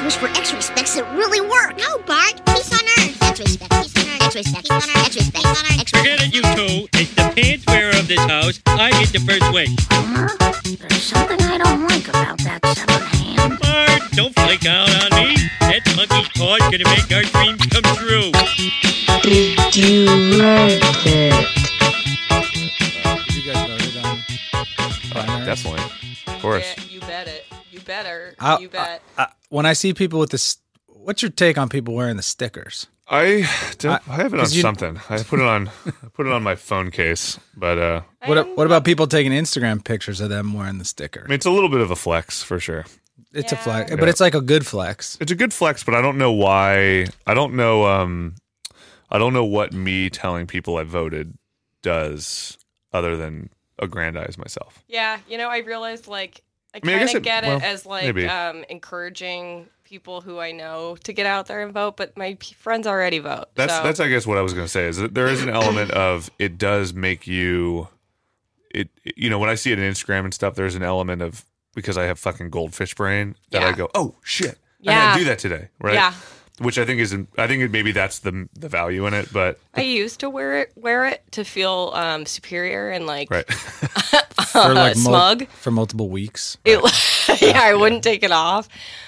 wish for X-ray specs that really work. No, Bart. Peace on Earth. X-ray specs. Peace on Earth. X-ray specs. Peace on Earth. X-ray specs. Peace on Earth. X-ray Forget it, you two. As the pants wearer of this house, I get the first wish. Homer, there's something I don't like about that severed hand. Bart, don't flake out on me. That monkey's paw's gonna make our dreams come true. Did you like it? You guys voted on primary? Definitely. Of course. Yeah, you bet it. You better. I- You bet. When I see people with this, what's your take on people wearing the stickers? I have it on 'cause you- something. I put it on my phone case, but What about people taking Instagram pictures of them wearing the sticker? I mean, it's a little bit of a flex for sure. It's a Yeah. flex, Yeah. but it's like a good flex. It's a good flex, but I don't know why. I don't know what me telling people I voted does other than aggrandize myself. Yeah, I realized I mean, I kind guess of get it well, as maybe. encouraging people who I know to get out there and vote, but my friends already vote. That's I guess what I was going to say is that there is an element of it does make you when I see it on Instagram and stuff, there's an element of, because I have fucking goldfish brain, that Yeah. I go, oh shit, I Yeah. gotta do that today, right? Yeah. Which I think maybe that's the value in it, but I used to wear it to feel superior and right. For like smug. for multiple weeks. I wouldn't take it off.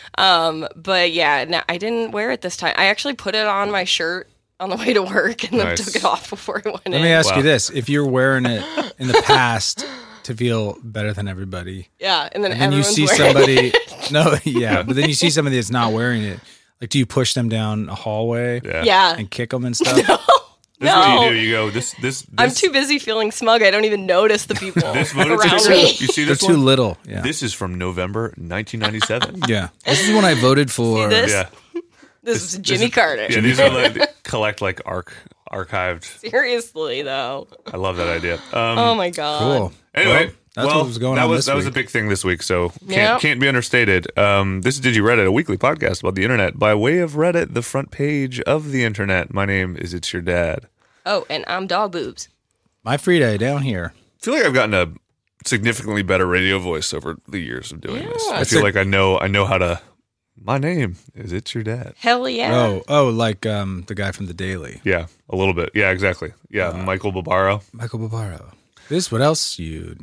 But yeah, no, I didn't wear it this time. I actually put it on my shirt on the way to work and then Nice. took it off before I went in. Let me ask Wow. you this: if you're wearing it in the past to feel better than everybody, Yeah, and then and then you everyone's see wearing somebody, it. no, yeah, but then you see somebody that's not wearing it. Like, do you push them down a hallway Yeah. and kick them and stuff? This is what No. you do. You go, this I'm too busy feeling smug. I don't even notice the people this voted around sticker, me. you see They're this too one? little. Yeah, This is from November 1997. yeah. This is when I voted for. See this? Yeah. This is Jimmy Carter. Yeah, these are like collect like archived. Seriously, though. I love that idea. Oh my god. Cool. Anyway, Well, that's what was going that on was this that was a week. big thing this week, so Yep. can't be understated. This is Did You Reddit, a weekly podcast about the internet by way of Reddit, the front page of the internet. My name is It's Your Dad. Oh, and I'm Dog Boobs. My free day down here. I feel like I've gotten a significantly better radio voice over the years of doing this. I Yeah. feel like I know how to. My name is It's Your Dad. Hell yeah. Oh, like the guy from the Daily, Yeah, a little bit. Yeah, exactly. Yeah, Michael Barbaro. Michael Barbaro. This what else you?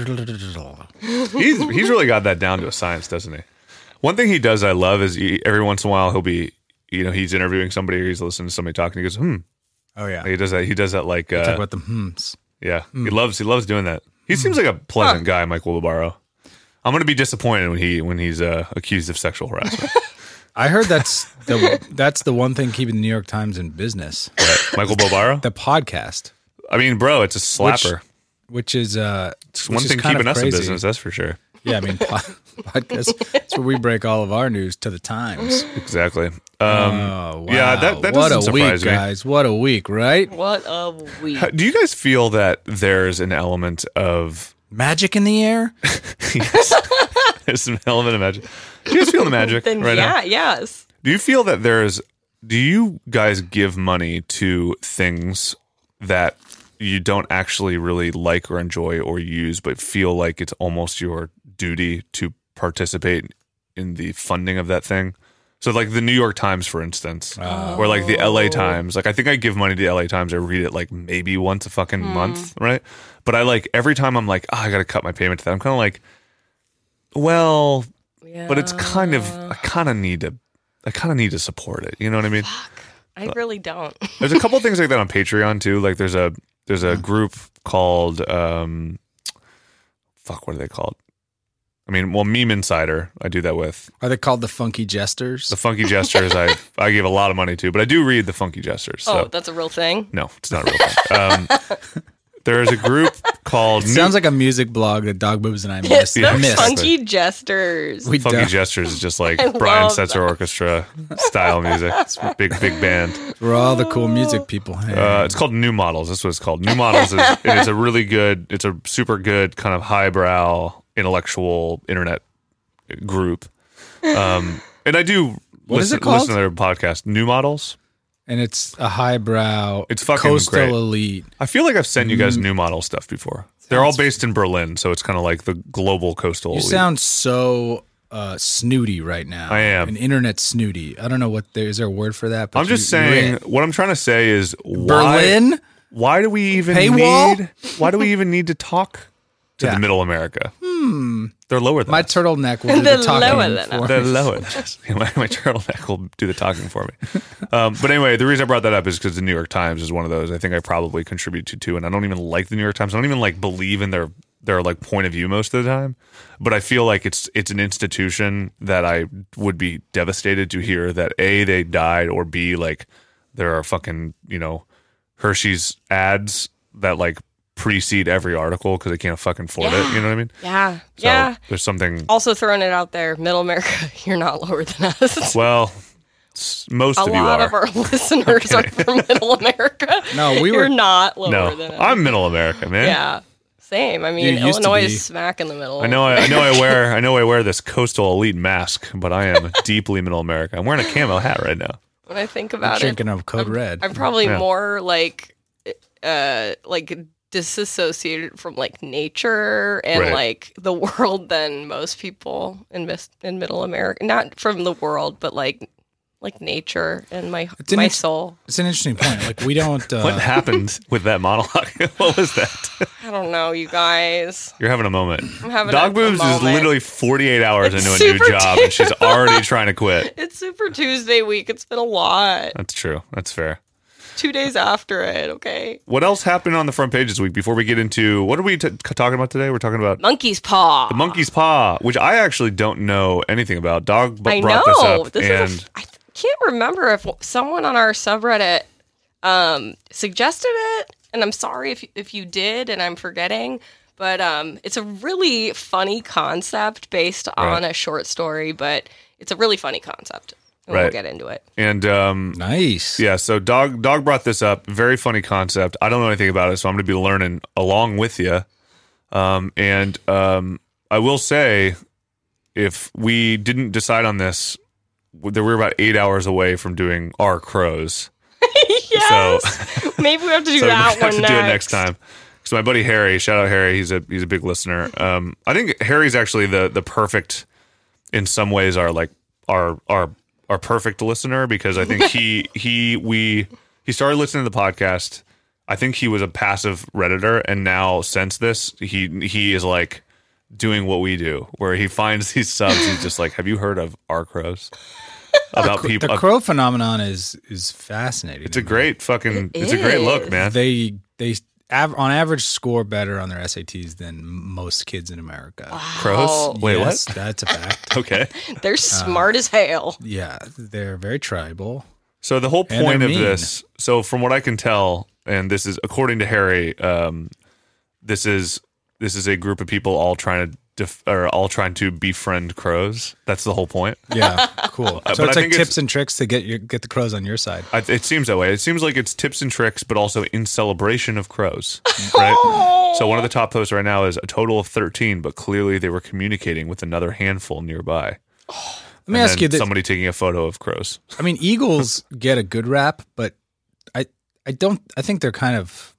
He's really got that down to a science, doesn't he? One thing he does I love is every once in a while he'll be, he's interviewing somebody or he's listening to somebody talking. He goes, Oh yeah. He does that like, Talk about the hms. yeah. He loves doing that. He seems like a pleasant guy, Michael Barbaro. I'm going to be disappointed when he's accused of sexual harassment. I heard that's the one thing keeping the New York Times in business. Michael Barbaro? The podcast, I mean, bro, it's a slapper. which is It's one which is thing kind of keeping us in crazy. business, that's for sure. Yeah, I mean, podcast. That's where we break all of our news to the Times. Exactly. Oh, wow. Yeah, that what doesn't a week, surprise me. guys. What a week, right? What a week. Do you guys feel that there's an element of Magic in the air. there's an element of magic? Do you guys feel the magic Then right yeah, now? yes. Do you feel that do you guys give money to things that you don't actually really like or enjoy or use, but feel like it's almost your duty to participate in the funding of that thing? So like the New York Times, for instance, or like the LA Times. Like I think I give money to the LA Times. I read it like maybe once a fucking month, right? But I like every time I'm like, I got to cut my payment to that. I'm kind of like, well, Yeah. but it's kind of, I kind of need to support it. You know what I mean? I really don't. There's a couple things like that on Patreon too. Like there's a group called, what are they called? I mean, well, Meme Insider, I do that with. Are they called the Funky Jesters? The Funky Jesters, I give a lot of money to, but I do read the Funky Jesters. So. Oh, that's a real thing? No, it's not a real thing. There is a group called Sounds like a music blog that Dog Boobs and I It's missed. the Yeah. missed. Funky Jesters. We Funky don't. Jesters is just like I Brian love Setzer Orchestra style music. It's a big band. We're all the cool music people. Hey. It's called New Models. That's what it's called. New Models is a really good, it's a super good kind of highbrow intellectual internet group. And I do What is listen, it called? listen to their podcast, New Models. And it's a highbrow, It's fucking coastal great. elite. I feel like I've sent you guys New Model stuff before. They're all based in Berlin, so it's kind of like the global coastal You elite. sound so snooty right now. I am. An internet snooty. I don't know is there a word for that? But I'm just saying. What I'm trying to say is Berlin. Why do we even Paywall? Why do we even need to talk to the Middle America? They're lower than My us. turtleneck will do They're the talking lower than for They're me. lower than us. My turtleneck will do the talking for me. But anyway, the reason I brought that up is because the New York Times is one of those I think I probably contribute to too, and I don't even like the New York Times. I don't even like believe in their like point of view most of the time. But I feel like it's an institution that I would be devastated to hear that A, they died, or B, like there are fucking, Hershey's ads that like precede every article because they can't fucking afford it. You know what I mean? Yeah. So Yeah. there's something. Also throwing it out there, Middle America, you're not lower than us. Well, most A of you lot are. of our listeners are from Middle America. No, You're not lower No, than us. I'm Middle America, man. Yeah. Same. I mean, You used to Illinois be. is smack in the middle. I know I wear this coastal elite mask, but I am deeply Middle America. I'm wearing a camo hat right now. When I think about it, Drinking of Code Red. I'm probably Yeah. more like disassociated from like nature and Right. like the world than most people in Middle America. Not from the world, but like nature and my an my ex- soul. It's an interesting point. Like we don't. What happened with that monologue? What was that? I don't know, you guys. You're having a moment. I'm having Dog a Boobs is moment. literally 48 hours It's into a new Super job, and she's already trying to quit. It's Super Tuesday week. It's been a lot. That's true. That's fair. 2 days after it. Okay. What else happened on the front page this week before we get into what are we talking about today? We're talking about Monkey's paw. the monkey's paw, which I actually don't know anything about. Dog I brought know. this up, and I can't remember if someone on our subreddit suggested it, and I'm sorry if you did, and I'm forgetting. But it's a really funny concept based on Right. a short story, but it's a really funny concept. And Right. we'll get into it. and Nice. yeah, so Dog brought this up. Very funny concept. I don't know anything about it, so I'm going to be learning along with you. And I will say, if we didn't decide on this, that we're about 8 hours away from doing our crows. Yes. Maybe we have to do So that we have one to do it next time. So my buddy Harry, shout out Harry, he's a big listener. I think Harry's actually the perfect, in some ways, our perfect listener, because I think he started listening to the podcast. I think he was a passive Redditor, and now since this, he is like doing what we do, where he finds these subs. He's just like, "Have you heard of our crows?" About people. The crow phenomenon is fascinating. It's a great fucking. It's a great look, man. They on average score better on their SATs than most kids in America. Crows. Wait, Yes, what? That's a fact. Okay. They're smart as hell. Yeah, they're very tribal. So the whole And point they're of mean. this, so from what I can tell, and this is according to Harry, this is a group of people all trying to befriend crows. That's the whole point. Yeah, cool. So but I it's like think it's- tips and tricks to get the crows on your side. It seems that way. It seems like it's tips and tricks, but also in celebration of crows. Right. So one of the top posts right now is a total of 13, but clearly they were communicating with another handful nearby. Let me ask you this. Somebody taking a photo of crows. I mean, eagles get a good rap, but I think they're kind of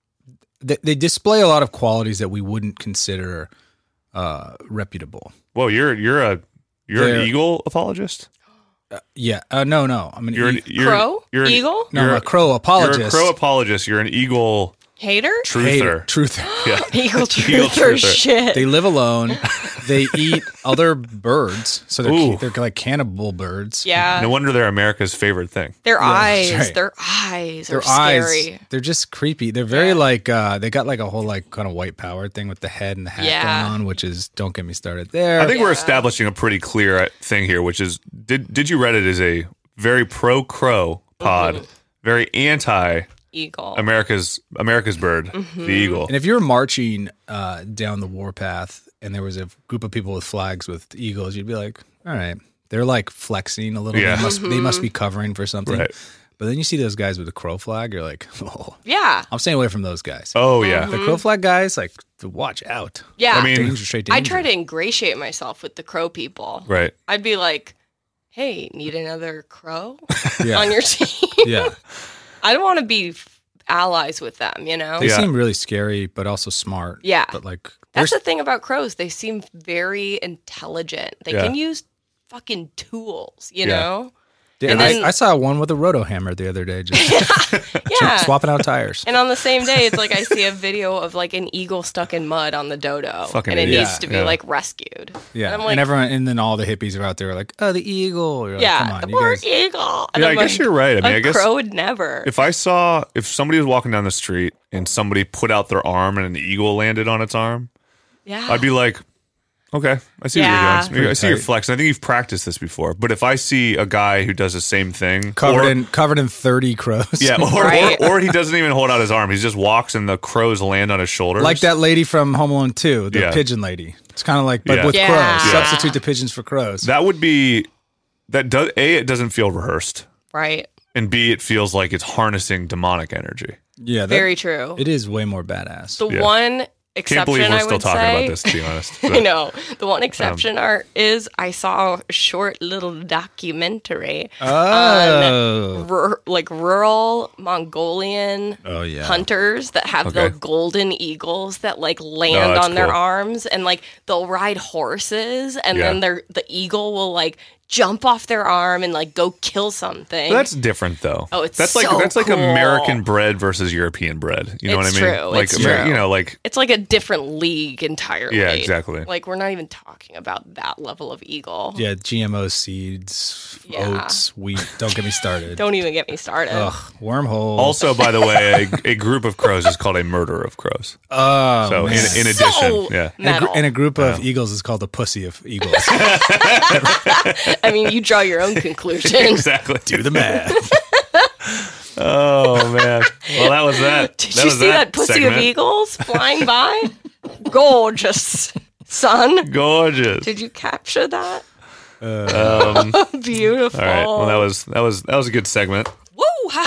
they display a lot of qualities that we wouldn't consider reputable. Whoa, you're an They're- eagle apologist? Yeah. No. I mean, You're an Crow? you're an- Eagle? no, you're a crow apologist. You're a crow apologist. You're an eagle Hater? truther. Truther. Yeah. Eagle Eagle truther truther. shit. They live alone. They eat other birds, so Ooh. they're like cannibal birds. yeah. No wonder they're America's favorite thing. Their eyes. that's right. Their eyes Their are scary. eyes, they're just creepy. They're very like they got like a whole like kind of white power thing with the head and the hat Yeah. going on, which is don't get me started there. I think we're establishing a pretty clear thing here, which is did you Reddit is a very pro crow pod, very anti Eagle. America's bird, the eagle. And if you're marching down the warpath and there was a group of people with flags with eagles, you'd be like, all right, they're like flexing a little. Yeah. They must be covering for something. Right. But then you see those guys with the crow flag, you're like, oh, Yeah. I'm staying away from those guys. Oh yeah, The crow flag guys, like, watch out. Yeah. I mean- Danger, straight I danger. try to ingratiate myself with the crow people. right. I'd be like, hey, need another crow Yeah. on your team? Yeah. I don't want to be allies with them, you know? They Yeah. seem really scary, but also smart. Yeah. But like, That's there's the thing about crows. They seem very intelligent. They Yeah. can use fucking tools, you Yeah. know? yeah, and then- I saw one with a roto hammer the other day, just Yeah. swapping out tires. And on the same day, it's like I see a video of like an eagle stuck in mud on the dodo. Fucking and it idiot. needs to be Yeah. like rescued. Yeah, And I'm like, and then all the hippies are out there like, oh, the eagle. You're like, yeah, come on, the you poor guys. eagle. And Yeah, I I'm guess like, you're right. I mean, I a guess crow would never. if somebody was walking down the street and somebody put out their arm and an eagle landed on its arm, yeah. I'd be like, okay, I see Yeah. what you're doing. I see your Pretty tight. flex. I think you've practiced this before. But if I see a guy who does the same thing, Covered in 30 crows. yeah, Right. or he doesn't even hold out his arm. He just walks and the crows land on his shoulders. Like that lady from Home Alone 2, the Yeah. pigeon lady. It's kind of like, but Yeah. with Yeah. crows. Yeah. Substitute the pigeons for crows. That would be that. Does it doesn't feel rehearsed, right. and B, it feels like it's harnessing demonic energy. Yeah, Very true. It is way more badass. The Yeah. one Can't exception believe we're I still would talking say, about this, to be honest. I But- know. The one exception is I saw a short little documentary Oh. on like rural Mongolian Oh, yeah. hunters that have Okay. the golden eagles that like land that's on their cool. arms, and like they'll ride horses, and Yeah. then the eagle will like jump off their arm and like go kill something. But that's different, though. Oh, it's that's like so that's like cool. American bread versus European bread. You know It's what I mean? true, Like it's Amer- true. you know, like It's like a different league entirely. Yeah, exactly. Like we're not even talking about that level of eagle. Yeah, GMO seeds, Yeah. oats, wheat. Don't get me started. Don't even get me started. Ugh, wormhole. also, by the way, a group of crows is called a murder of crows. oh, So man. in addition, So yeah. metal. And a group of eagles is called the pussy of eagles. I mean, you draw your own conclusion. Exactly. Do the math. Oh man. Well, that was that. Did That you was see that pussy segment. of eagles flying by? Gorgeous, son. Gorgeous. Did you capture that? Um, Beautiful. all right. Well, that was a good segment. Woo,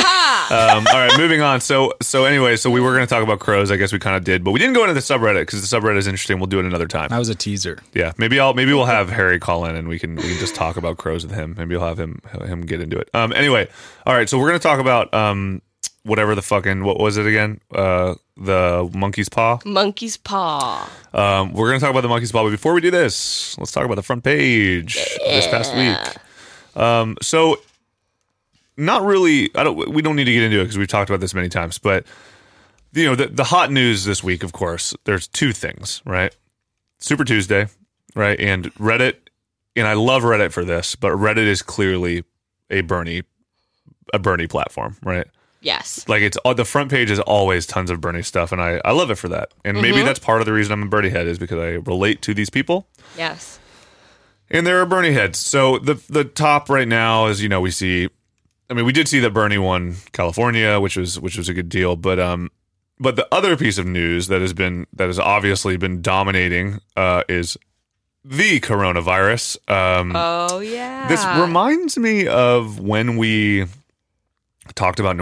ha All right, moving on. So anyway, so we were going to talk about crows. I guess we kind of did, but we didn't go into the subreddit because the subreddit is interesting. We'll do it another time. That was a teaser. Yeah, maybe we'll have Harry call in and we can just talk about crows with him. Maybe we'll have him get into it. Anyway, all right. So we're going to talk about whatever the fucking what was it again? The monkey's paw. Monkey's paw. We're going to talk about the monkey's paw, but before we do this, let's talk about the front page this past week. So not really. We don't need to get into it because we've talked about this many times. But you know, the hot news this week, of course, there's two things, right? Super Tuesday, right, and Reddit. And I love Reddit for this, but Reddit is clearly a Bernie platform, right? Yes. Like it's the front page is always tons of Bernie stuff, and I love it for that. And maybe that's part of the reason I'm a Bernie head is because I relate to these people. Yes. And there are Bernie heads. So the top right now is, you know, we did see that Bernie won California, which was a good deal. But the other piece of news that has obviously been dominating is the coronavirus. Oh yeah. This reminds me of when we talked about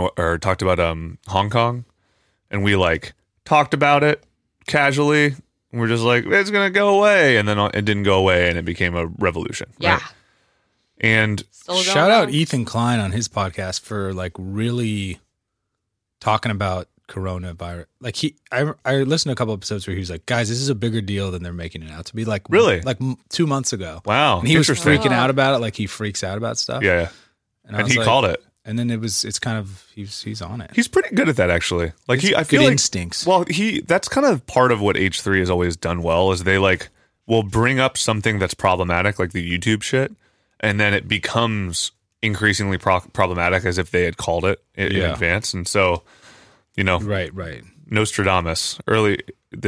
Hong Kong, and we like talked about it casually. We're just like, it's gonna go away, and then it didn't go away, and it became a revolution. Yeah. right? And Still going Shout out on. Ethan Klein on his podcast for like really talking about coronavirus. Like I listened to a couple episodes where he was like, guys, this is a bigger deal than they're making it out to be. Like Really? like 2 months ago. wow, And he was interesting. freaking out about it. Like he freaks out about stuff. Yeah, I and was he like- called it. And then it's kind of he's on it. He's pretty good at that, actually. Like I Good feel like instincts. Well, that's kind of part of what H3 has always done well is they like will bring up something that's problematic, like the YouTube shit, and then it becomes increasingly problematic as if they had called it in Yeah. advance. And so, you know, Right. Nostradamus, modern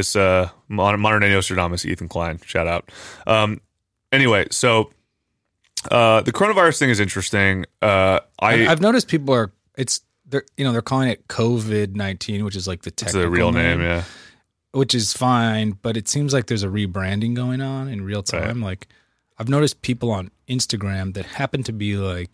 day Nostradamus, Ethan Klein, shout out. Anyway, so the coronavirus thing is interesting. I've noticed people they're calling it COVID-19, which is like the It's technical the real name, yeah. which is fine, but it seems like there's a rebranding going on in real time. Like I've noticed people on Instagram that happen to be like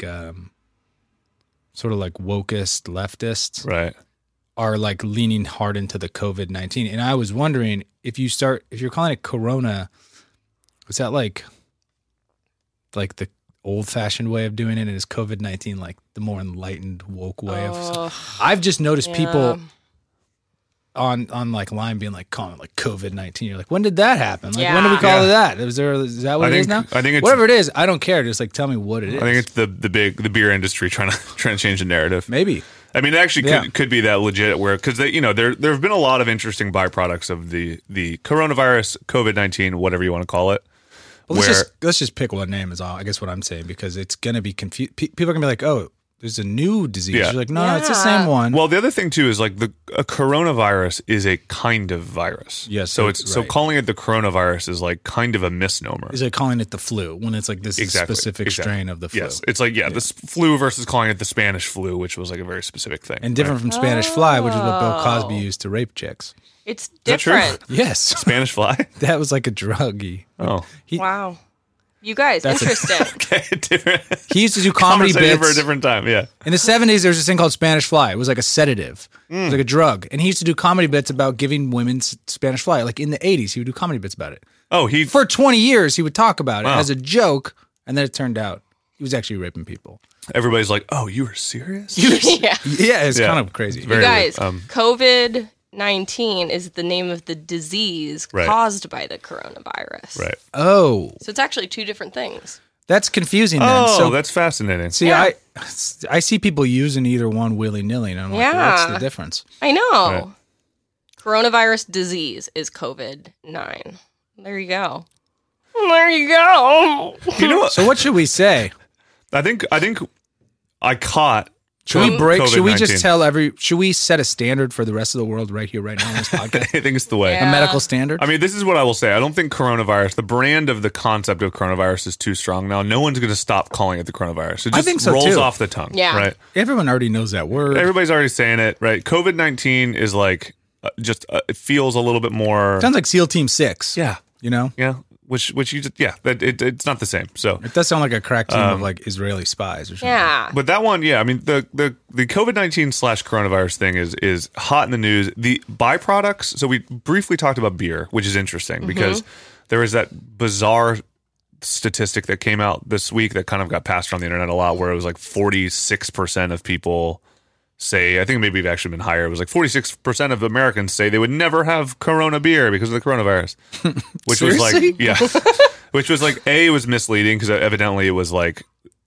sort of like wokest leftists Right. are like leaning hard into the COVID-19. And I was wondering if you're calling it Corona, is that like the old-fashioned way of doing it, and is COVID-19 like the more enlightened, woke way of? I've just noticed people on like line being like calling it like COVID-19. You're like, when did that happen? Like, when did we call it that? Is that what it is now? I think it's, whatever it is, I don't care. Just like tell me what it is. I think it's the beer industry trying to change the narrative. Maybe. I mean, it actually could be that legit where, because there have been a lot of interesting byproducts of the coronavirus, COVID-19, whatever you want to call it. Well, let's just pick one name is all. I guess what I'm saying, because it's going to be confused. People are going to be like, oh, there's a new disease. Yeah. You're like, no, it's the same one. Well, the other thing too is like a coronavirus is a kind of virus. Yes. So so calling it the coronavirus is like kind of a misnomer. Is it calling it the flu when it's like this specific strain of the flu? Yes. It's like, this flu versus calling it the Spanish flu, which was like a very specific thing. And different from Spanish fly, which is what Bill Cosby used to rape chicks. It's that true? different. Yes. Spanish fly? That was like a drug. Oh. Wow. You guys, interesting. Okay, different. He used to do comedy bits for a different time. Yeah. In the 70s, there was this thing called Spanish fly. It was like a sedative. It was like a drug. And he used to do comedy bits about giving women Spanish fly. Like in the 80s, he would do comedy bits about it. Oh, for 20 years, he would talk about it as a joke. And then it turned out he was actually raping people. Everybody's like, oh, you were serious? Yeah. Yeah, it's kind of crazy. You guys, COVID-19 is the name of the disease caused by the coronavirus. Right. Oh. So it's actually two different things. That's confusing then. Oh, so, that's fascinating. See, I see people using either one willy-nilly, and I'm like, what's the difference? I know. Right. Coronavirus disease is COVID-9. There you go. There you go. You know what? So what should we say? I think I caught. Should we break? COVID-19. Should we just tell should we set a standard for the rest of the world right here, right now on this podcast? I think it's the way. Yeah. A medical standard? I mean, this is what I will say. I don't think coronavirus, the brand of the concept of coronavirus is too strong now. No one's going to stop calling it the coronavirus. It I just think so rolls too. off the tongue. Yeah. Right? Everyone already knows that word. Everybody's already saying it, right? COVID-19 is like, it feels a little bit more. Sounds like SEAL Team 6. Yeah. You know? Yeah. Which you just, it's not the same. So It does sound like a crack team of like Israeli spies or something. Yeah. But that one, I mean, the COVID-19 / coronavirus thing is hot in the news. The byproducts, so we briefly talked about beer, which is interesting because there was that bizarre statistic that came out this week that kind of got passed around the internet a lot, where it was like 46% of people say, I think maybe it's actually been higher, it was like 46% of Americans say they would never have Corona beer because of the coronavirus. Which was Seriously? like, which was like, it was misleading because evidently it was like,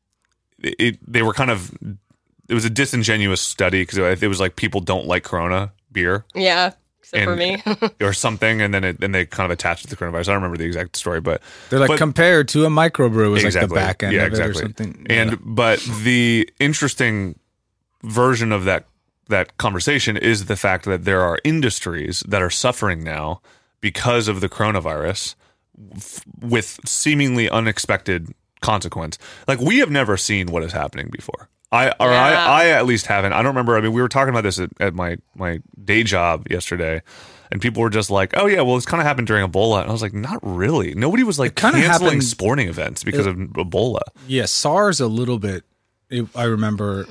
they were kind of, it was a disingenuous study because it was like people don't like Corona beer. Yeah. Except for me. Or something, and then they kind of attached it to the coronavirus. I don't remember the exact story, but They're like compared to a microbrew is like the back end of it or exactly. something. But the interesting version of that conversation is the fact that there are industries that are suffering now because of the coronavirus with seemingly unexpected consequence. Like, we have never seen what is happening before. I at least haven't. I don't remember. I mean, we were talking about this at my day job yesterday, and people were just like, "Oh yeah, well, this kind of happened during Ebola." And I was like, "Not really. Nobody was like canceling sporting events because of Ebola." Yeah, SARS a little bit. I remember,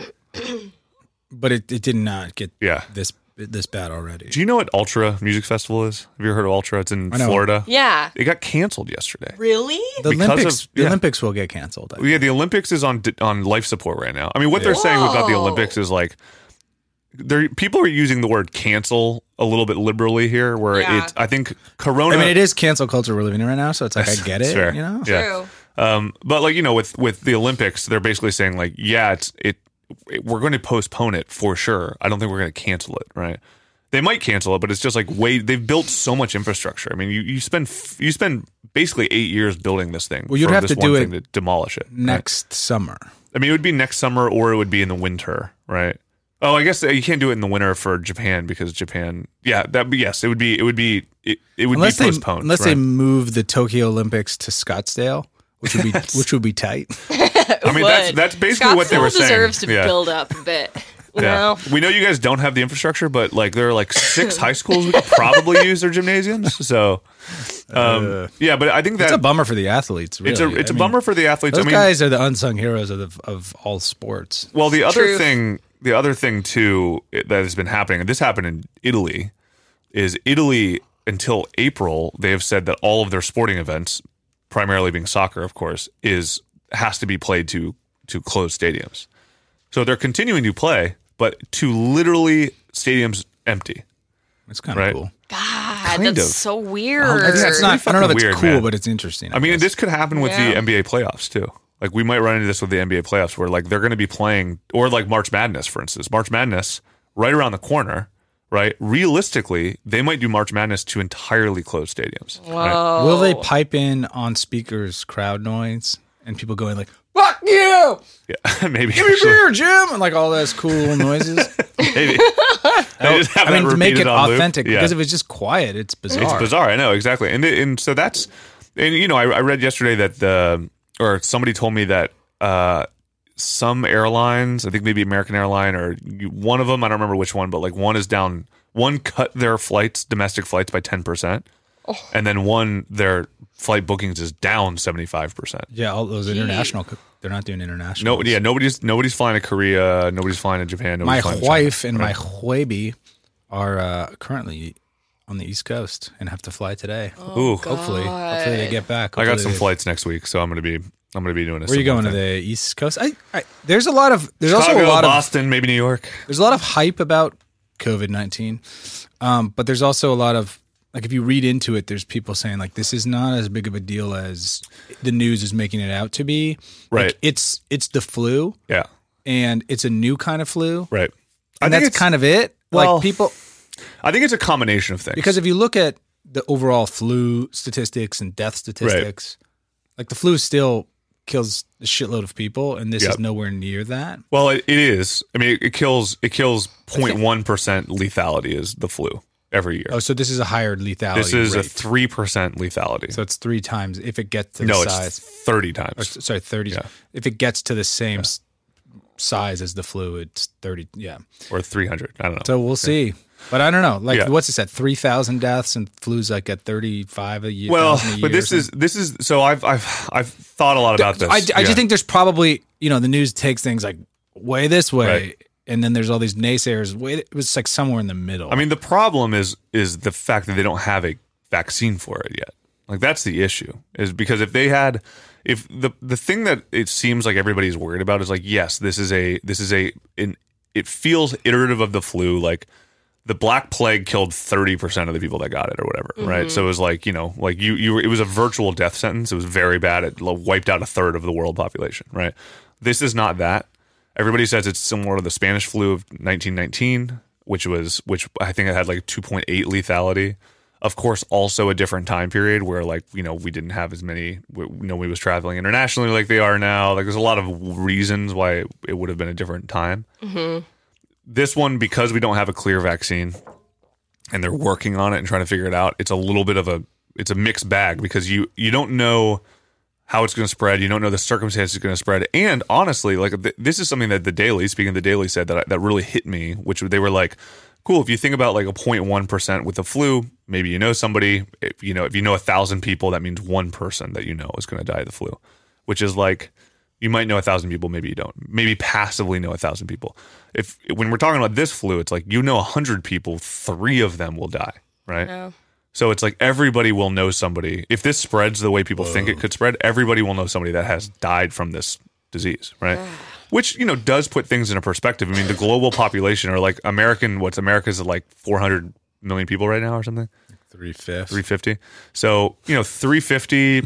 but it did not get this bad already. Do you know what Ultra Music Festival is? Have you heard of Ultra? It's in Florida. Yeah. It got canceled yesterday. Really? The Olympics will get canceled. Yeah, the Olympics is on life support right now. I mean, what they're saying about the Olympics is like, people are using the word cancel a little bit liberally here, where I think Corona. I mean, it is cancel culture we're living in right now, so it's like I get it. Fair. You know, True. Yeah. But like, you know, with the Olympics, they're basically saying like, we're going to postpone it for sure. I don't think we're going to cancel it, right? They might cancel it, but it's just like they've built so much infrastructure. I mean, you spend basically 8 years building this thing. Well, you'd have to do it to demolish it next summer. I mean, it would be next summer, or it would be in the winter, right? Oh, I guess you can't do it in the winter for Japan because Japan. Yeah, it would be postponed unless they move the Tokyo Olympics to Scottsdale, which would be tight. I mean, that's basically what they were saying. Scottsdale deserves to build up a bit. You know? We know you guys don't have the infrastructure, but like there are like 6 high schools we could probably use their gymnasiums. So, but I think it's a bummer for the athletes. Really. It's a bummer for the athletes. Those guys are the unsung heroes of all sports. Well, the other thing too that has been happening, and this happened in Italy, is Italy until April they have said that all of their sporting events, primarily being soccer, of course, is has to be played to closed stadiums. So they're continuing to play, but to literally stadiums empty. It's kind of Right. cool. God, Kind that's of. so weird. It's not. I don't know if it's weird, cool, man. but it's interesting. I mean, guess. this could happen with Yeah. the NBA playoffs too. Like we might run into this with the NBA playoffs where like they're going to be playing, or like March Madness, for instance. March Madness right around the corner, right? Realistically, they might do March Madness to entirely closed stadiums. Right? Whoa. Will they pipe in on speakers crowd noise and people going like "fuck you"? Yeah, maybe. Give me actually. beer, Jim, and like all those cool noises. Maybe. They just have I mean, that to make repeated it on loop. authentic, Yeah. because if it's just quiet, it's bizarre. It's bizarre. I know exactly, and so that's, and you know, I read yesterday that or somebody told me that some airlines, I think maybe American Airline or one of them, I don't remember which one, but like one cut their flights, domestic flights, by 10%, and then their flight bookings is down 75%. Yeah, all those international. They're not doing international. No, yeah, nobody's flying to Korea, nobody's flying to Japan. My Nobody's flying to wife China. and Right. my huibi are currently on the East Coast and have to fly today. Ooh, Hopefully they get back. I got Hopefully some they- flights next week, so I'm gonna be doing. Where are you going to the East Coast? There's a lot of. There's Chicago, also a lot of. Boston, maybe New York. There's a lot of hype about COVID-19, but there's also a lot of, like, if you read into it, there's people saying like this is not as big of a deal as the news is making it out to be. Right. Like, it's the flu, Yeah, and it's a new kind of flu, right. and that's kind of it. well, Like people. I think it's a combination of things. Because if you look at the overall flu statistics and death statistics, like the flu still kills a shitload of people, and this Yep. is nowhere near that. well, it is. I mean, it kills 0.1% lethality is the flu every year. Oh, so this is a higher lethality. This is a rate. 3% lethality. So it's 3 times if it gets to the no, size. it's 30 times. Or, sorry, 30. Yeah. If it gets to the same size as the flu, it's 30. Yeah. Or 300. I don't know. So we'll see. But I don't know. Like, Yeah. what's it at? 3,000 deaths, and flu's like at 35 a year. well, 1,000 a but year this or is so I've thought a lot about this. I Yeah. just think there's probably, the news takes things like way this way, Right. and then there's all these naysayers. It was like somewhere in the middle. I mean, the problem is the fact that they don't have a vaccine for it yet. Like that's the issue. Is because if the thing that it seems like everybody's worried about is like, yes, it feels iterative of the flu. Like the Black Plague killed 30% of the people that got it or whatever, right? So it was like, like it was a virtual death sentence. It was very bad. It wiped out a third of the world population, right? This is not that. Everybody says it's similar to the Spanish flu of 1919, which I think it had like 2.8 lethality. Of course, also a different time period where like, we didn't have as many, nobody was traveling internationally like they are now. Like there's a lot of reasons why it would have been a different time. Mm-hmm. This one, because we don't have a clear vaccine and they're working on it and trying to figure it out, it's a little bit of it's a mixed bag because you don't know how it's going to spread. You don't know the circumstances it's going to spread. And honestly, like this is something that speaking of the Daily said that really hit me, which they were like, cool. If you think about like a 0.1% with the flu, maybe somebody, if you know 1,000 people, that means one person that is going to die of the flu, which is like, you might know 1,000 people, maybe you don't. Maybe passively know 1,000 people. When we're talking about this flu, it's like 100 people, 3 of them will die, right? Yeah. So it's like everybody will know somebody. If this spreads the way people think it could spread, everybody will know somebody that has died from this disease, right? Which, does put things into perspective. I mean, the global population, or like America's like 400 million people right now or something? 3/5. 350. So, 350,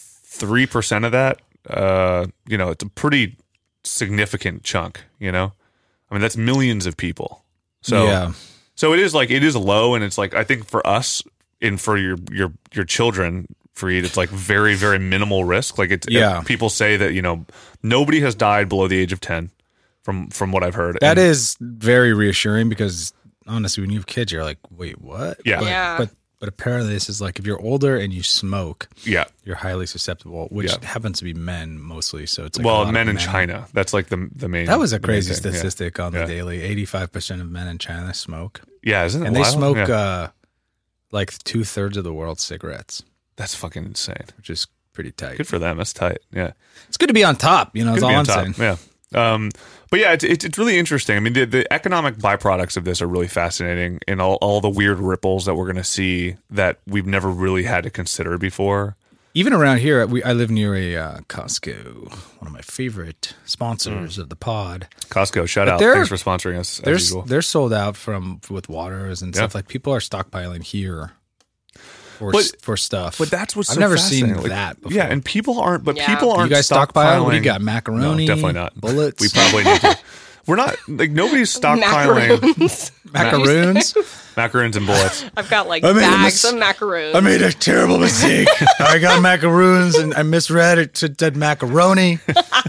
3% of that, it's a pretty significant chunk, I mean, that's millions of people. So, yeah. So it is low, and it's like, I think for us and for your children, Fareed, it's like very, very minimal risk. Like people say that, nobody has died below the age of 10 from what I've heard. That is very reassuring because honestly, when you have kids, you're like, wait, what? Yeah. Yeah. But apparently this is like, if you're older and you smoke, yeah. you're highly susceptible, which Yeah. happens to be men mostly. So it's like a lot of men in China. That's like the main. That was a the main crazy thing. Yeah. statistic on the Yeah. Daily. 85% of men in China smoke. Yeah, isn't it And they wild? smoke Yeah. like 2/3 of the world's cigarettes, That's fucking insane. which is pretty tight. Good for them. That's tight. Yeah. It's good to be on top, that's Could all be I'm on top. saying. Yeah. But yeah, it's really interesting. I mean, the economic byproducts of this are really fascinating, and all the weird ripples that we're going to see that we've never really had to consider before. Even around here, I live near a Costco, one of my favorite sponsors of the pod. Costco, shout out. they're- Thanks for sponsoring us. As usual. They're sold out with waters and stuff. Like people are stockpiling here for stuff. But that's what's I've so never fascinating. seen Like, that before. Yeah, and people aren't. But Yeah. people aren't. You guys stockpile? What do you stockpiling- got? Macaroni? No, definitely not. Bullets? We probably need to. We're not like nobody's stockpiling Macaroons. Macaroons? macaroons and bullets. I've got like I made a bags mis- of macaroons. I made a terrible mistake. I got macaroons and I misread it. It said macaroni.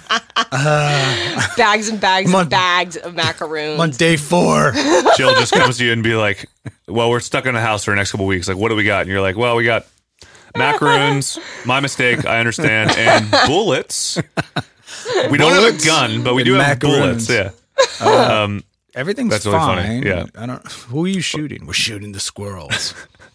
bags and bags I'm on- and bags of macaroons. I'm on day 4. Jill just comes to you and be like, "Well, we're stuck in the house for the next couple of weeks. Like, what do we got?" And you're like, "Well, we got macaroons. My mistake. I understand. And bullets. We don't have a Bullets gun, but we and do have macaroons. bullets. Yeah. Everything's That's really fine. funny, yeah. I don't. Who are you shooting? We're shooting the squirrels.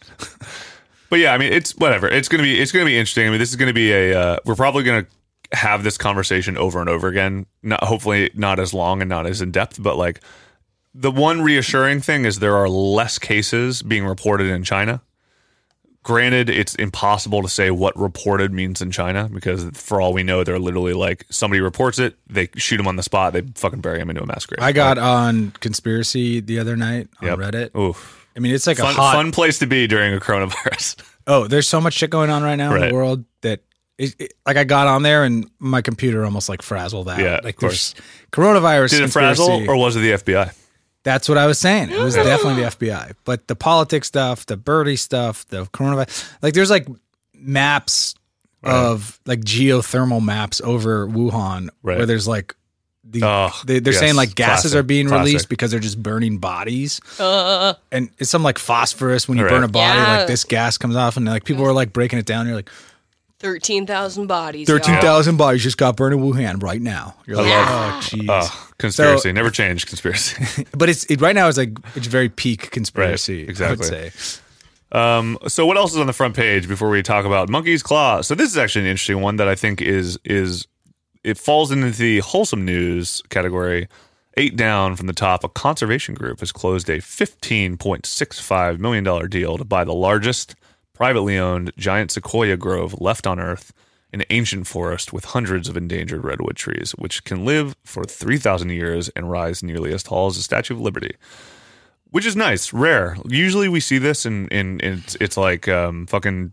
But yeah, I mean, it's whatever. It's gonna be interesting. I mean, this is gonna be we're probably gonna have this conversation over and over again. Hopefully not as long and not as in depth, but like the one reassuring thing is there are less cases being reported in China. Granted, it's impossible to say what reported means in China because for all we know, they're literally like somebody reports it, they shoot him on the spot, they fucking bury him into a mass grave. I got on conspiracy the other night on Yep. Reddit. Oof. I mean, it's like Fun, a hot. fun place to be during a coronavirus. Oh, there's so much shit going on right now in Right. the world that, like, I got on there and my computer almost like frazzled out. Yeah, like of course. there's coronavirus. Did it conspiracy. frazzle or was it the FBI? That's what I was saying. It was definitely the FBI. But the politics stuff, the birdie stuff, the coronavirus, like there's like maps of like geothermal maps over Wuhan Right. where there's like Oh, they're yes. saying like gases Classic. are being Classic. released because they're just burning bodies. And it's some like phosphorus when you Right. burn a body, Yeah. like this gas comes off and like people are like breaking it down. You're like, 13,000 bodies. 13,000 bodies just got burned in Wuhan right now. You're like, love- oh, jeez. Oh, conspiracy. Never change conspiracy. But right now it's like, it's very peak conspiracy, Right, exactly. I would say. So what else is on the front page before we talk about Monkey's Claw? So this is actually an interesting one that I think is it falls into the wholesome news category. 8 down from the top, a conservation group has closed a $15.65 million deal to buy the largest privately owned giant sequoia grove left on Earth, an ancient forest with hundreds of endangered redwood trees, which can live for 3,000 years and rise nearly as tall as the Statue of Liberty. Which is nice, rare. Usually we see this in it's like fucking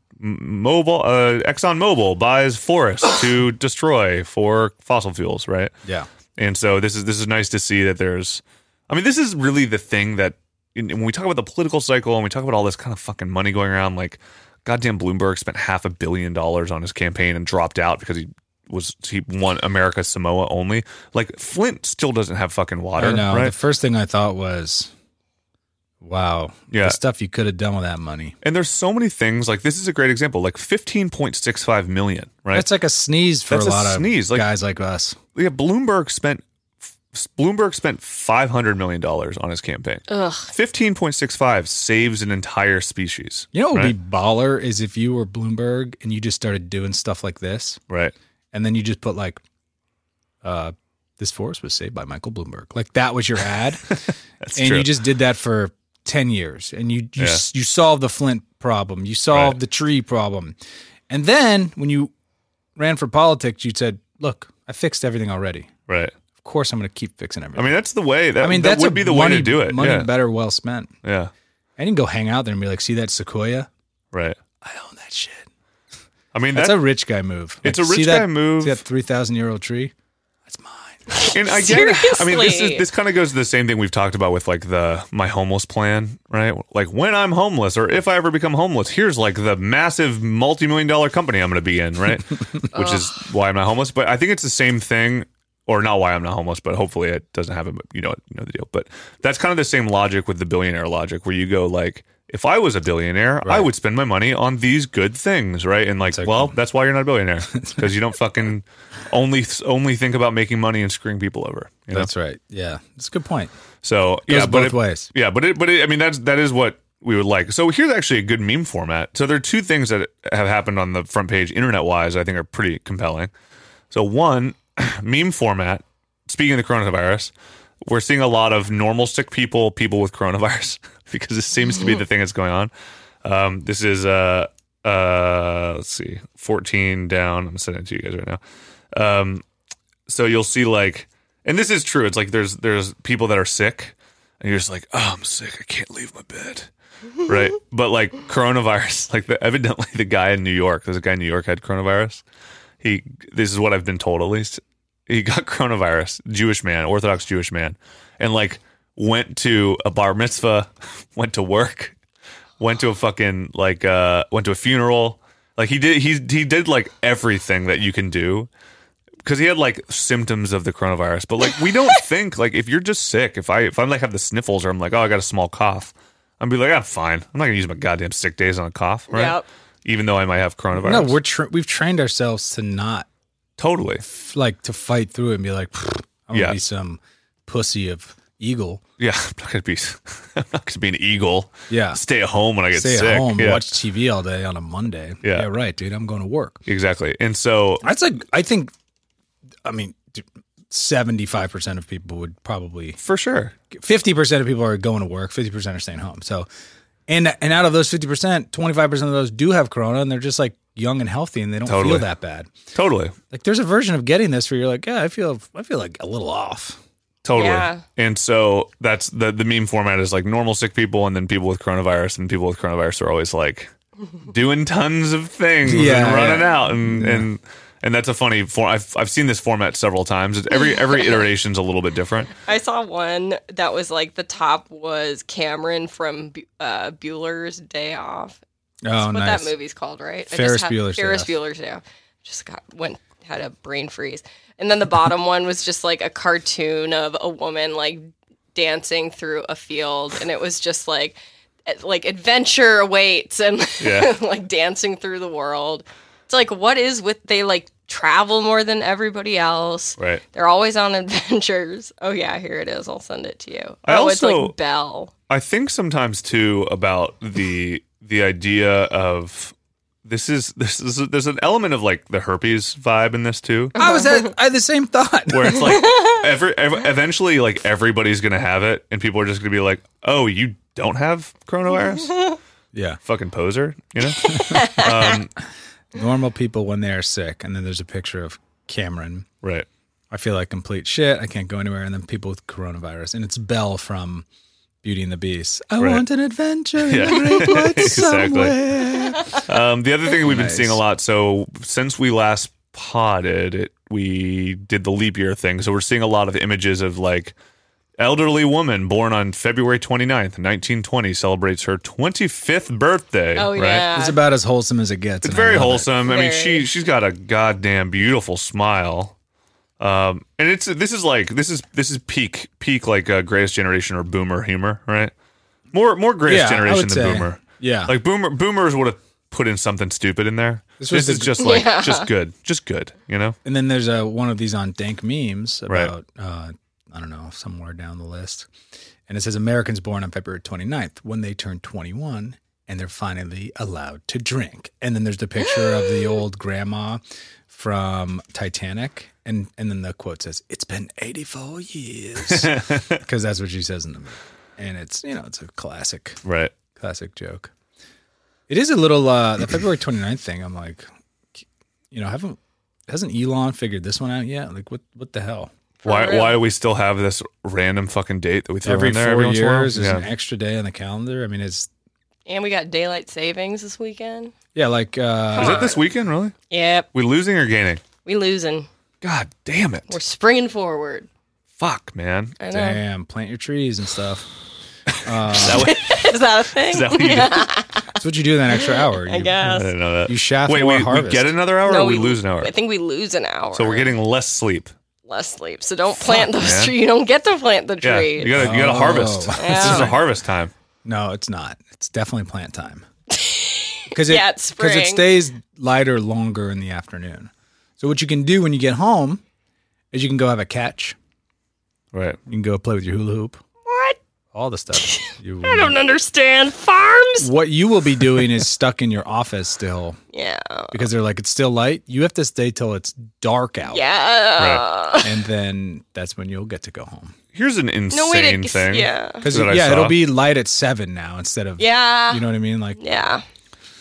ExxonMobil buys forests to destroy for fossil fuels, right? Yeah. And so this is nice to see that there's. I mean, this is really the thing that when we talk about the political cycle and we talk about all this kind of fucking money going around, like goddamn Bloomberg spent $500 million on his campaign and dropped out because he won America's Samoa only. Like Flint still doesn't have fucking water. I know. Right? The first thing I thought was, wow, Yeah. the stuff you could have done with that money. And there's so many things. Like this is a great example. Like 15.65 million. Right. That's like a sneeze for That's a a lot of sneeze, like- guys like us. Yeah, Bloomberg spent $500 million on his campaign. Ugh. 15.65 saves an entire species. You know what would right? be baller is if you were Bloomberg and you just started doing stuff like this, Right. and then you just put like, this forest was saved by Michael Bloomberg. Like that was your ad. That's And true. you just did that for 10 years and you Yeah. you solved the Flint problem. You solved Right. the tree problem. And then when you ran for politics, you said, look, I fixed everything already. right. Of course I'm going to keep fixing I everything. mean, that's the way. That, I mean, that that's would be the way to do it. Money Yeah. better well spent. Yeah. And you can go hang out there and be like, see that sequoia? Right. I own that shit. I mean, That's that, a rich guy move. It's Like, a rich see that- guy move. See that 3,000-year-old tree? That's mine. and I get it. I mean, Seriously. this kind of goes to the same thing we've talked about with like my homeless plan, right? Like when I'm homeless or if I ever become homeless, here's like the massive multi-million-dollar company I'm going to be in, right? Which is why I'm not homeless. But I think it's the same thing. Or not why I'm not homeless, but hopefully it doesn't happen. But you know the deal. But that's kind of the same logic with the billionaire logic, where you go like, if I was a billionaire, I would spend my money on these good things, right? And like, well, that's why you're not a billionaire, because you don't fucking only think about making money and screwing people over. You know? That's right. Yeah. That's a good point. So Goes yeah, both ways. Yeah, but I mean that is what we would like. So here's actually a good meme format. So there are two things that have happened on the front page, internet wise, I think are pretty compelling. So one, meme format. Speaking of the coronavirus, we're seeing a lot of normal sick people with coronavirus because this seems to be the thing that's going on. This is let's see, 14 down. I'm sending it to you guys right now. So you'll see like, and this is true. It's like there's people that are sick, and you're just like, oh, I'm sick. I can't leave my bed. Right. But like coronavirus, like evidently the guy in New York, there's a guy in New York had coronavirus. This is what I've been told at least. He got coronavirus, Jewish man, Orthodox Jewish man, and like went to a bar mitzvah, went to work, went to a fucking like went to a funeral. Like he did like everything that you can do because he had like symptoms of the coronavirus. But like we don't think like if you're just sick, if I'm like have the sniffles or I'm like, oh, I got a small cough, I'm be like, I'm fine. I'm not gonna use my goddamn sick days on a cough, right? Yep. Even though I might have coronavirus. No, we've trained ourselves to not totally like to fight through it and be like, I'm gonna Yeah. be some pussy of eagle. Yeah, I'm not gonna be an eagle. Yeah. Stay at home when I get Stay sick. at home, Yeah. watch TV all day on a Monday. Yeah. Right, dude. I'm going to work. Exactly. And so That's like, I think, 75% of people would probably, for sure. 50% of people are going to work, 50% are staying home. So, and out of those 50%, 25% of those do have corona, and they're just like young and healthy, and they don't Totally. feel that bad. Totally. Like there's a version of getting this where you're like, yeah, I feel like a little off. Totally. Yeah. And so that's the meme format is like normal sick people and then people with coronavirus, and people with coronavirus are always like doing tons of things Yeah, and running yeah. out and that's a funny form. I've seen this format several times. Every iteration's a little bit different. I saw one that was like the top was Cameron from Bueller's Day Off. That's Oh, what nice. that movie's called, right? Ferris Bueller's Day Ferris Off. Bueller's Day Off. Just had a brain freeze. And then the bottom one was just like a cartoon of a woman like dancing through a field, and it was just like adventure awaits and Yeah. like dancing through the world. It's like, what is with they like travel more than everybody else? Right. They're always on adventures. Oh yeah, here it is. I'll send it to you. I It's also- like Belle. I think sometimes too about the idea of there's an element of like the herpes vibe in this too. I had the same thought. Where it's like eventually like everybody's gonna have it and people are just gonna be like, oh, you don't have coronavirus? Yeah. Fucking poser, you know? Normal people when they are sick, and then there's a picture of Cameron. Right. I feel like complete shit. I can't go anywhere. And then people with coronavirus. And it's Belle from Beauty and the Beast. I Right. want an adventure in Yeah. the great woods Exactly. somewhere. The other thing we've been Nice. seeing a lot, so since we last podded it, we did the leap year thing. So we're seeing a lot of images of like elderly woman born on February 29th, 1920 celebrates her 25th birthday. Oh right? yeah. It's about as wholesome as it gets. It's and I very love it. wholesome. I mean, Very. she's got a goddamn beautiful smile. And this is peak like Greatest Generation or Boomer humor, right? More Greatest Yeah, I Generation would than say. Boomer. Yeah. Like Boomers would have put in something stupid in there. This This was is the- just like Yeah. just good, you know? And then there's one of these on Dank Memes Right. about, I don't know, somewhere down the list. And it says Americans born on February 29th when they turn 21 and they're finally allowed to drink. And then there's the picture of the old grandma from Titanic. And then the quote says, it's been 84 years. Because that's what she says in the movie. And it's, it's a classic Right. joke. It is a little, the February 29th thing. I'm like, hasn't Elon figured this one out yet? Like, what the hell? Why real. do we still have this random fucking date that we throw Every in there 4 once in a while? years, there's Yeah. an extra day on the calendar. I mean, it's, And we got daylight savings this weekend. yeah, like, Is it this weekend, really? Yep, We losing or gaining? we losing. God damn it. We're springing forward. Fuck, man. I know. damn, plant your trees and stuff. Is that what, Is that a thing? is that what you did? That's what you do in that extra hour. I I guess. didn't know that. You shaft Wait, more we harvest. get another hour or we lose an hour? I think we lose an hour. So we're getting less sleep. less sleep. So don't plant those man. trees. You don't get to plant the Yeah, tree. you gotta harvest. Oh. This is a harvest time. No, it's not. It's definitely plant time. Because Yeah, it's it spring. stays lighter longer in the afternoon. So what you can do when you get home is you can go have a catch. Right. You can go play with your hula hoop. What? All the stuff. I don't understand. Farms? What you will be doing is stuck in your office still Yeah. because they're like, it's still light. You have to stay till it's dark out. Yeah. And then that's when you'll get to go home. Here's an No way insane to thing. Yeah. Because, That I yeah, saw. it'll be light at 7 now instead of, Yeah. you know what I mean? Like, Yeah.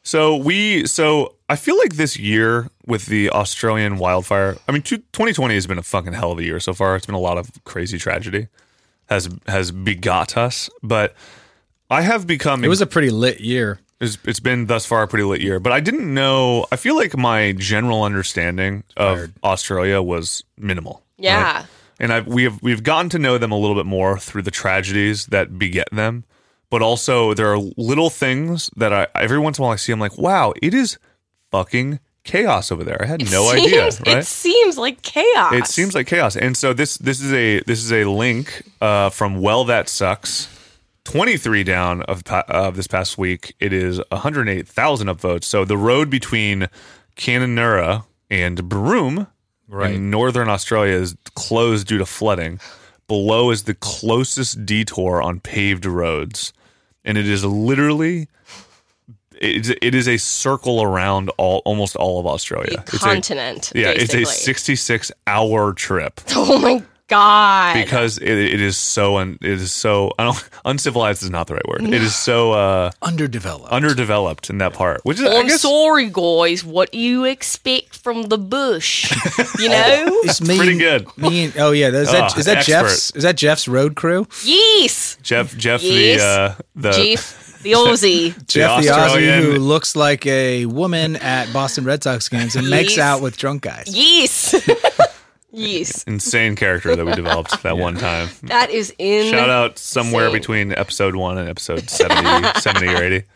So I feel like this year with the Australian wildfire, I mean, 2020 has been a fucking hell of a year so far. It's been a lot of crazy tragedy has begot us, but I have become. It was a pretty lit year. It's been thus far a pretty lit year, but I didn't know. I feel like my general understanding of Australia was minimal. Yeah. Right? And we've gotten to know them a little bit more through the tragedies that beget them. But also, there are little things that every once in a while I see. I'm like, wow, it is fucking chaos over there. I had no idea. Right? It seems like chaos. It seems like chaos. And so this is a link from Well That Sucks. 23 down of this past week. It is 108,000 upvotes. So the road between Canberra and Broome in northern Australia is closed due to flooding. Below is the closest detour on paved roads. And it is literally, it is a circle around almost all of Australia. A continent, It's a basically. 66-hour trip. Oh my God. Because it is so uncivilized is not the right word. It is so underdeveloped in that part. Which is, I I'm guess, sorry, guys. What do you expect from the bush? You know? It's pretty good. Is that expert. Jeff's road crew? Yes. Jeff Yes. the Jeff, the Aussie. Jeff the Aussie Australian- who looks like a woman at Boston Red Sox games and makes Yes. out with drunk guys. Yes. Yes. insane character that we developed that one time. That is in. Shout out somewhere Insane. between episode 1 and episode 70 or 80.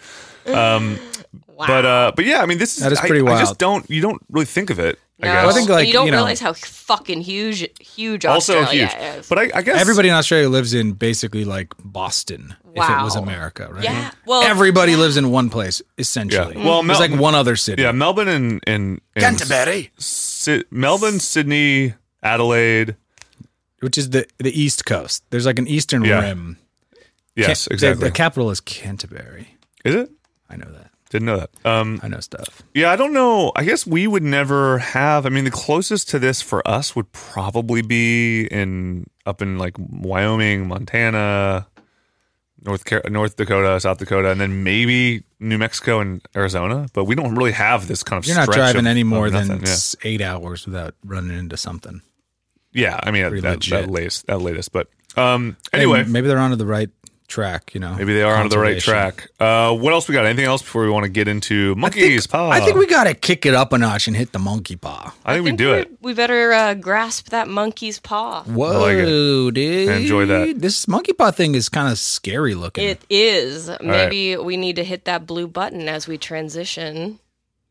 Wow. But yeah, I mean, this is That is pretty I just wild. you don't really think of it. No, I guess. I think, like, you don't you know- realize how fucking huge Also Australia huge, is. but I guess Everybody in Australia lives in basically like Boston if it was Wow. America, right? Yeah. Well, Everybody lives in one place, essentially. Yeah. Well, there's like one other city. Yeah, Melbourne and Canterbury, Melbourne, Sydney, Adelaide. which is the East Coast. There's like an eastern Yeah. rim. Yes, The exactly. capital is Canterbury. Is it? I know that. Didn't know that. I know stuff. Yeah, I don't know. I guess we would never have. I mean, the closest to this for us would probably be up in like Wyoming, Montana, North Dakota, South Dakota, and then maybe New Mexico and Arizona. But we don't really have this kind of. You're not stretch driving of- any of more than nothing. 8 hours without running into something. Yeah, I mean Pretty that legit. latest. But anyway, And maybe they're onto the right track. You know, maybe they are on the right Conservation. track. What else we got? Anything else before we want to get into Monkey's Paw? I think we got to kick it up a notch and hit the monkey paw. I think we do it. We better grasp that monkey's paw. Whoa, like it. dude! I enjoy that. This monkey paw thing is kind of scary looking. It is. Maybe we need to hit that blue button as we transition.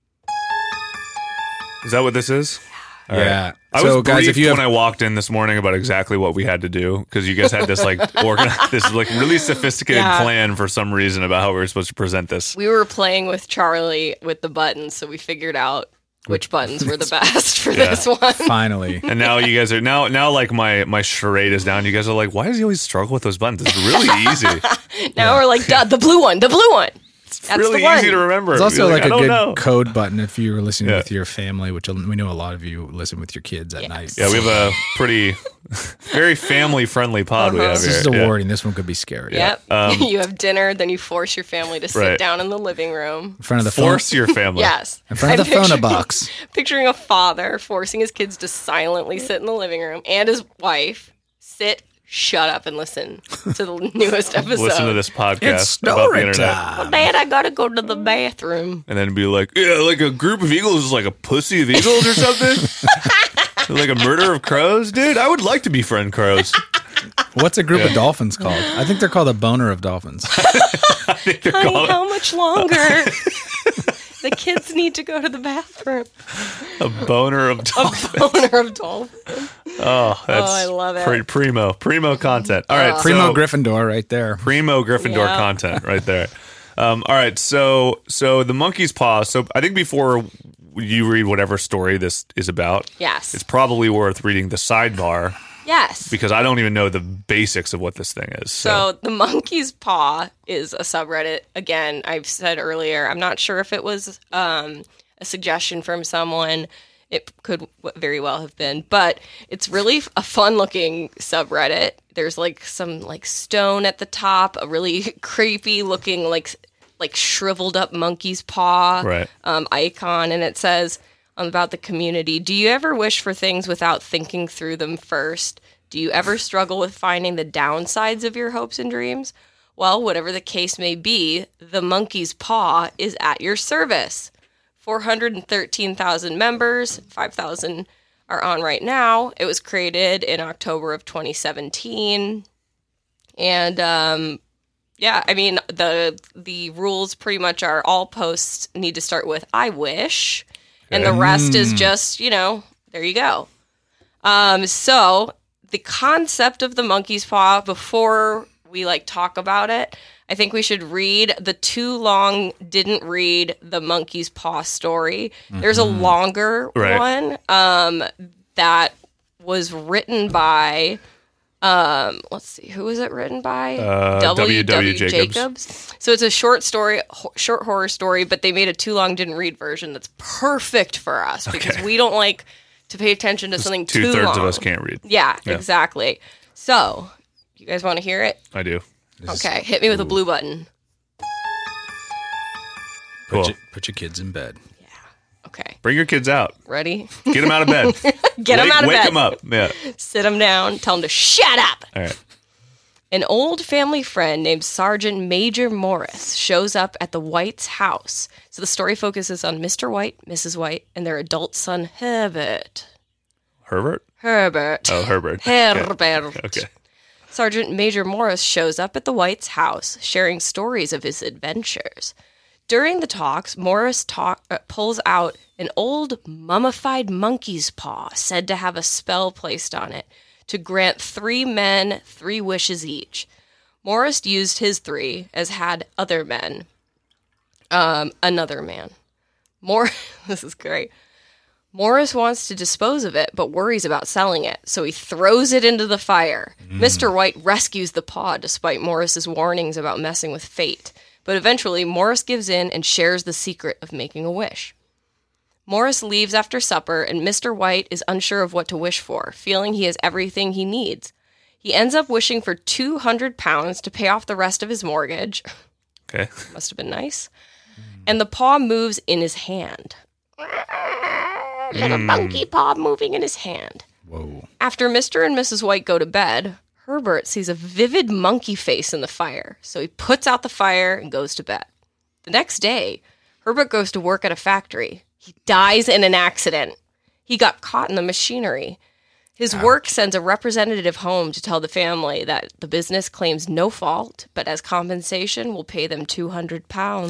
Is that what this is? All Yeah. right. I So, was guys, briefed if you have- when I walked in this morning about exactly what we had to do because you guys had this like this like really sophisticated Yeah. plan for some reason about how we were supposed to present this. We were playing with Charlie with the buttons, so we figured out which buttons were the best for this one. Finally, And now you guys are now like my charade is down. You guys are like, why does he always struggle with those buttons? It's really easy. Now we're like, duh, the blue one. That's really the one. easy to remember. it's also You're like I a don't good know. code button if you were listening Yeah. with your family, which we know a lot of you listen with your kids at Yes. night. Yeah, we have a pretty very family friendly pod we have This here. is Yeah. rewarding. This one could be scary. Yep. you have dinner, then you force your family to sit Right. down in the living room. In front of the Force your family. Yes. in front of the I'm phone picturing- box. Picturing a father forcing his kids to silently sit in the living room and his wife sit, shut up, and listen to the newest episode. Listen to this podcast It's about the story internet. time. Dad, I gotta go to the bathroom. And then be like, yeah, like a group of eagles is like a pussy of eagles or something? Like a murder of crows? Dude, I would like to befriend crows. What's a group of dolphins called? I think they're called a boner of dolphins. Honey, how much longer? The kids need to go to the bathroom. A boner of dolphins. Owner of dolphins. Oh, that's I love it. primo content. All right, Primo so, Gryffindor right there. Primo Gryffindor Yeah. content right there. All right, so the monkey's paw. So I think before you read whatever story this is about, Yes. it's probably worth reading the sidebar Yes. because I don't even know the basics of what this thing is. So the monkey's paw is a subreddit. Again, I've said earlier, I'm not sure if it was a suggestion from someone. It could very well have been, but it's really a fun-looking subreddit. There's like some like stone at the top, a really creepy looking like like shriveled up monkey's paw Right. icon, and it says about the community, do you ever wish for things without thinking through them first? Do you ever struggle with finding the downsides of your hopes and dreams? Well, whatever the case may be, the monkey's paw is at your service. 413,000 members, 5,000 are on right now. It was created in October of 2017. And yeah, I mean, the rules pretty much are all posts need to start with "I wish," and the rest is just, there you go. So the concept of the monkey's paw, before we talk about it, I think we should read the Too Long Didn't Read the Monkey's Paw story. There's a longer one that was written by, let's see, who was it written by? W.W. Jacobs. So it's a short horror story, but they made a Too Long Didn't Read version that's perfect for us because we don't like to pay attention to something too long. 2/3 of us can't read. Yeah, exactly. So, you guys want to hear it? I do. Okay, hit me with a blue button. Cool. Put your kids in bed. Okay, Bring your kids out. ready? Get them out of bed. Get them out of Wake bed. them up. Yeah. Sit them down. Tell them to shut up. All right. An old family friend named Sergeant Major Morris shows up at the White's house. So the story focuses on Mr. White, Mrs. White, and their adult son, Herbert. Herbert? Herbert. Oh, Herbert. Herbert. Okay. Sergeant Major Morris shows up at the White's house, sharing stories of his adventures. During the talks, Morris pulls out an old mummified monkey's paw, said to have a spell placed on it, to grant 3 men 3 wishes each. Morris used his 3, as had other men. Another man. This is great. Morris wants to dispose of it, but worries about selling it, so he throws it into the fire. Mr. White rescues the paw, despite Morris's warnings about messing with fate. But eventually, Morris gives in and shares the secret of making a wish. Morris leaves after supper, and Mr. White is unsure of what to wish for, feeling he has everything he needs. He ends up wishing for £200 to pay off the rest of his mortgage. Okay. Must have been nice. And the paw moves in his hand. Little monkey paw moving in his hand. Whoa. After Mr. and Mrs. White go to bed, Herbert sees a vivid monkey face in the fire, so he puts out the fire and goes to bed. The next day, Herbert goes to work at a factory. He dies in an accident. He got caught in the machinery. His work sends a representative home to tell the family that the business claims no fault, but as compensation will pay them £200.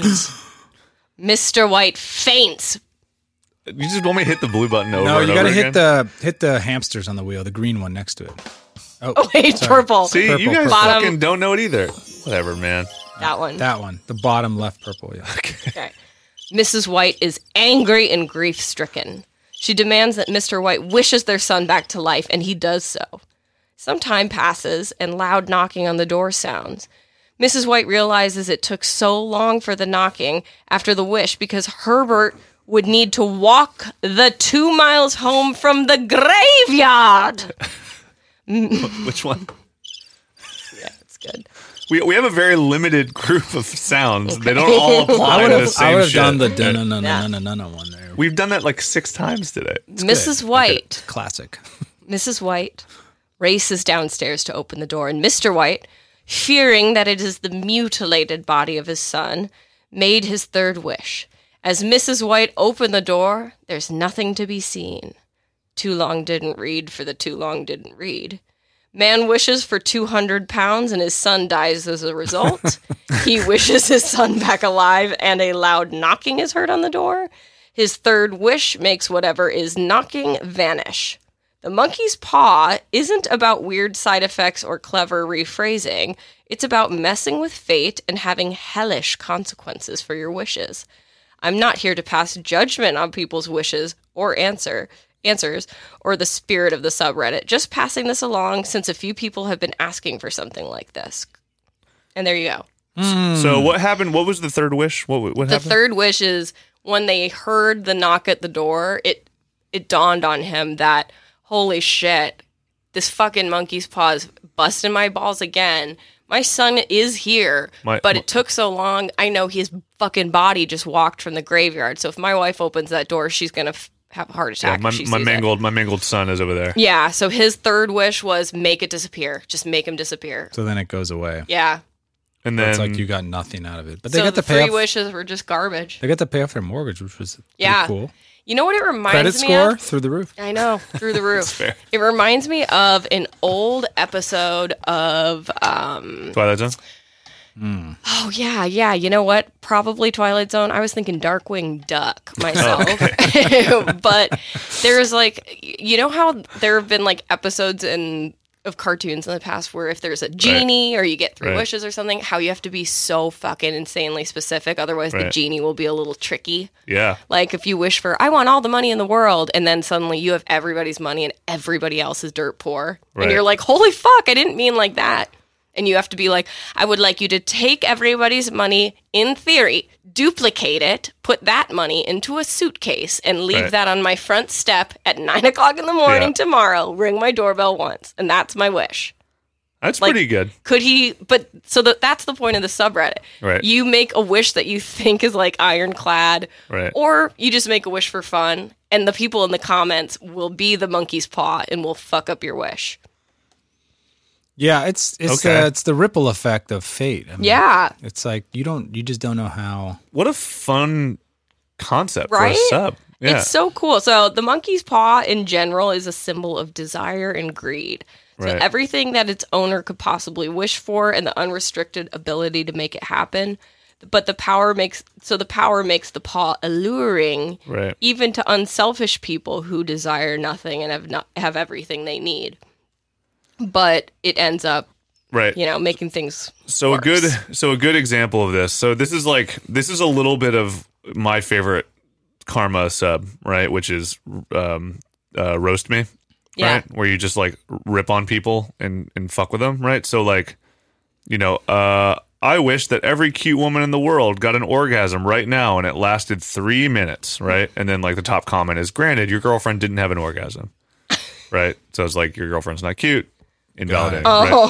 Mr. White faints. You just want me to hit the blue button over No, and you over gotta again? hit the hamsters on the wheel, the green one next to it. Oh, wait, sorry. purple. See, Purple, you guys purple. fucking don't know it either. Whatever, man. That one. That one, the bottom left purple. Yeah. Okay. Mrs. White is angry and grief-stricken. She demands that Mr. White wishes their son back to life, and he does so. Some time passes, and loud knocking on the door sounds. Mrs. White realizes it took so long for the knocking after the wish because Herbert would need to walk the 2 miles home from the graveyard. Which one? Yeah, it's good. We have a very limited group of sounds. They don't all apply to the same I would have shit. done the dun-na-na-na-na-na one there. We've done that like 6 times today. Mrs. White. Classic. Mrs. White races downstairs to open the door, and Mr. White, fearing that it is the mutilated body of his son, made his 3rd wish. As Mrs. White opened the door, there's nothing to be seen. Too Long Didn't Read for the Too Long Didn't Read. Man wishes for £200 and his son dies as a result. He wishes his son back alive and a loud knocking is heard on the door. His 3rd wish makes whatever is knocking vanish. The monkey's paw isn't about weird side effects or clever rephrasing. It's about messing with fate and having hellish consequences for your wishes. I'm not here to pass judgment on people's wishes or answers or the spirit of the subreddit. Just passing this along since a few people have been asking for something like this. And there you go. So what happened? What was the 3rd wish? What The happened? 3rd wish is when they heard the knock at the door, it dawned on him that, holy shit, this fucking monkey's paw is busting my balls again. My son is here, but it took so long. I know his fucking body just walked from the graveyard. So if my wife opens that door, she's going to have a heart attack. Yeah, my mangled son is over there. Yeah, so his third wish was make it disappear. Just make him disappear. So then it goes away. Yeah. And then it's like you got nothing out of it. But they so got the to pay three off, wishes were just garbage. They got to pay off their mortgage, which was pretty cool. You know what it reminds Credit me score of? through the roof. I know, through the roof. It reminds me of an old episode of Twilight Zone? Oh, yeah. You know what? Probably Twilight Zone. I was thinking Darkwing Duck myself. But there's like, you know how there have been like episodes of cartoons in the past where if there's a genie or you get three wishes or something, how you have to be so fucking insanely specific. Otherwise, the genie will be a little tricky. Yeah. Like if you wish for, I want all the money in the world, and then suddenly you have everybody's money and everybody else is dirt poor. And you're like, holy fuck, I didn't mean like that. And you have to be like, I would like you to take everybody's money, in theory, duplicate it, put that money into a suitcase, and leave that on my front step at 9 o'clock in the morning tomorrow. Ring my doorbell once. And that's my wish. That's pretty good. Could he, but so that's the point of the subreddit. Right. You make a wish that you think is like ironclad, or you just make a wish for fun, and the people in the comments will be the monkey's paw and will fuck up your wish. Yeah, it's the ripple effect of fate. I mean, it's like you just don't know how. What a fun concept for a sub. Yeah. It's so cool. So the monkey's paw in general is a symbol of desire and greed. So everything that its owner could possibly wish for and the unrestricted ability to make it happen. But the power makes the paw alluring even to unselfish people who desire nothing and have everything they need. But it ends up, making things worse. A good example of this. So this is a little bit of my favorite karma sub, right? Which is roast me, right? Where you just like rip on people and fuck with them, right? So like, I wish that every cute woman in the world got an orgasm right now and it lasted 3 minutes, right? And then like the top comment is, granted, your girlfriend didn't have an orgasm, right? So it's like your girlfriend's not cute. Invalidating.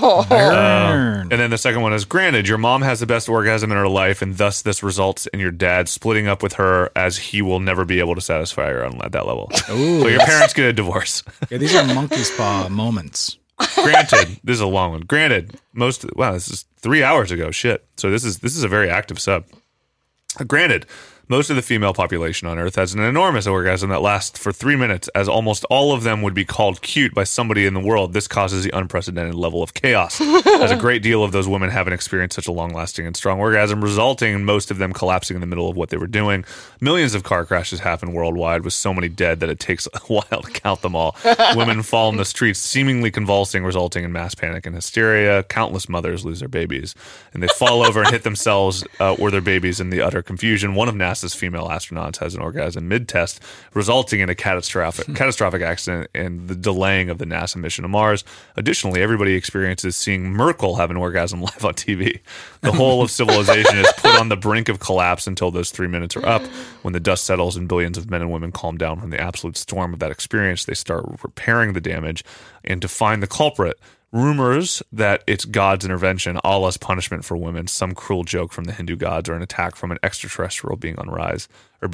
And then the second one is, granted, your mom has the best orgasm in her life, and thus this results in your dad splitting up with her as he will never be able to satisfy her at that level. Ooh, so your parents get a divorce. Yeah, these are monkey's paw moments. Granted, this is a long one. Granted, this is 3 hours ago. Shit. So this is a very active sub. Granted, most of the female population on Earth has an enormous orgasm that lasts for 3 minutes, as almost all of them would be called cute by somebody in the world. This causes the unprecedented level of chaos, as a great deal of those women haven't experienced such a long-lasting and strong orgasm, resulting in most of them collapsing in the middle of what they were doing. Millions of car crashes happen worldwide, with so many dead that it takes a while to count them all. Women fall in the streets, seemingly convulsing, resulting in mass panic and hysteria. Countless mothers lose their babies, and they fall over and hit themselves or their babies in the utter confusion. One of NASA's female astronauts has an orgasm mid-test, resulting in a catastrophic accident and the delaying of the NASA mission to Mars. Additionally, everybody experiences seeing Merkel have an orgasm live on TV. The whole of civilization is put on the brink of collapse until those 3 minutes are up. When the dust settles and billions of men and women calm down from the absolute storm of that experience, they start repairing the damage and to find the culprit. Rumors that it's God's intervention, Allah's punishment for women, some cruel joke from the Hindu gods, or an attack from an extraterrestrial being arise.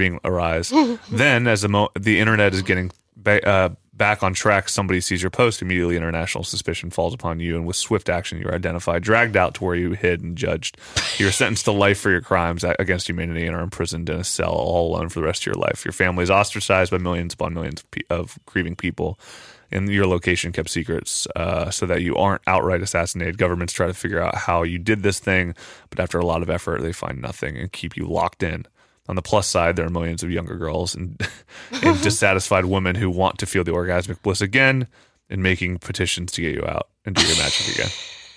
Then, as the internet is getting back on track, somebody sees your post. Immediately, international suspicion falls upon you, and with swift action, you are identified, dragged out to where you hid, and judged. You are sentenced to life for your crimes against humanity and are imprisoned in a cell all alone for the rest of your life. Your family is ostracized by millions upon millions of grieving people. And your location kept secrets so that you aren't outright assassinated. Governments try to figure out how you did this thing, but after a lot of effort, they find nothing and keep you locked in. On the plus side, there are millions of younger girls and dissatisfied women who want to feel the orgasmic bliss again and making petitions to get you out and do your magic again.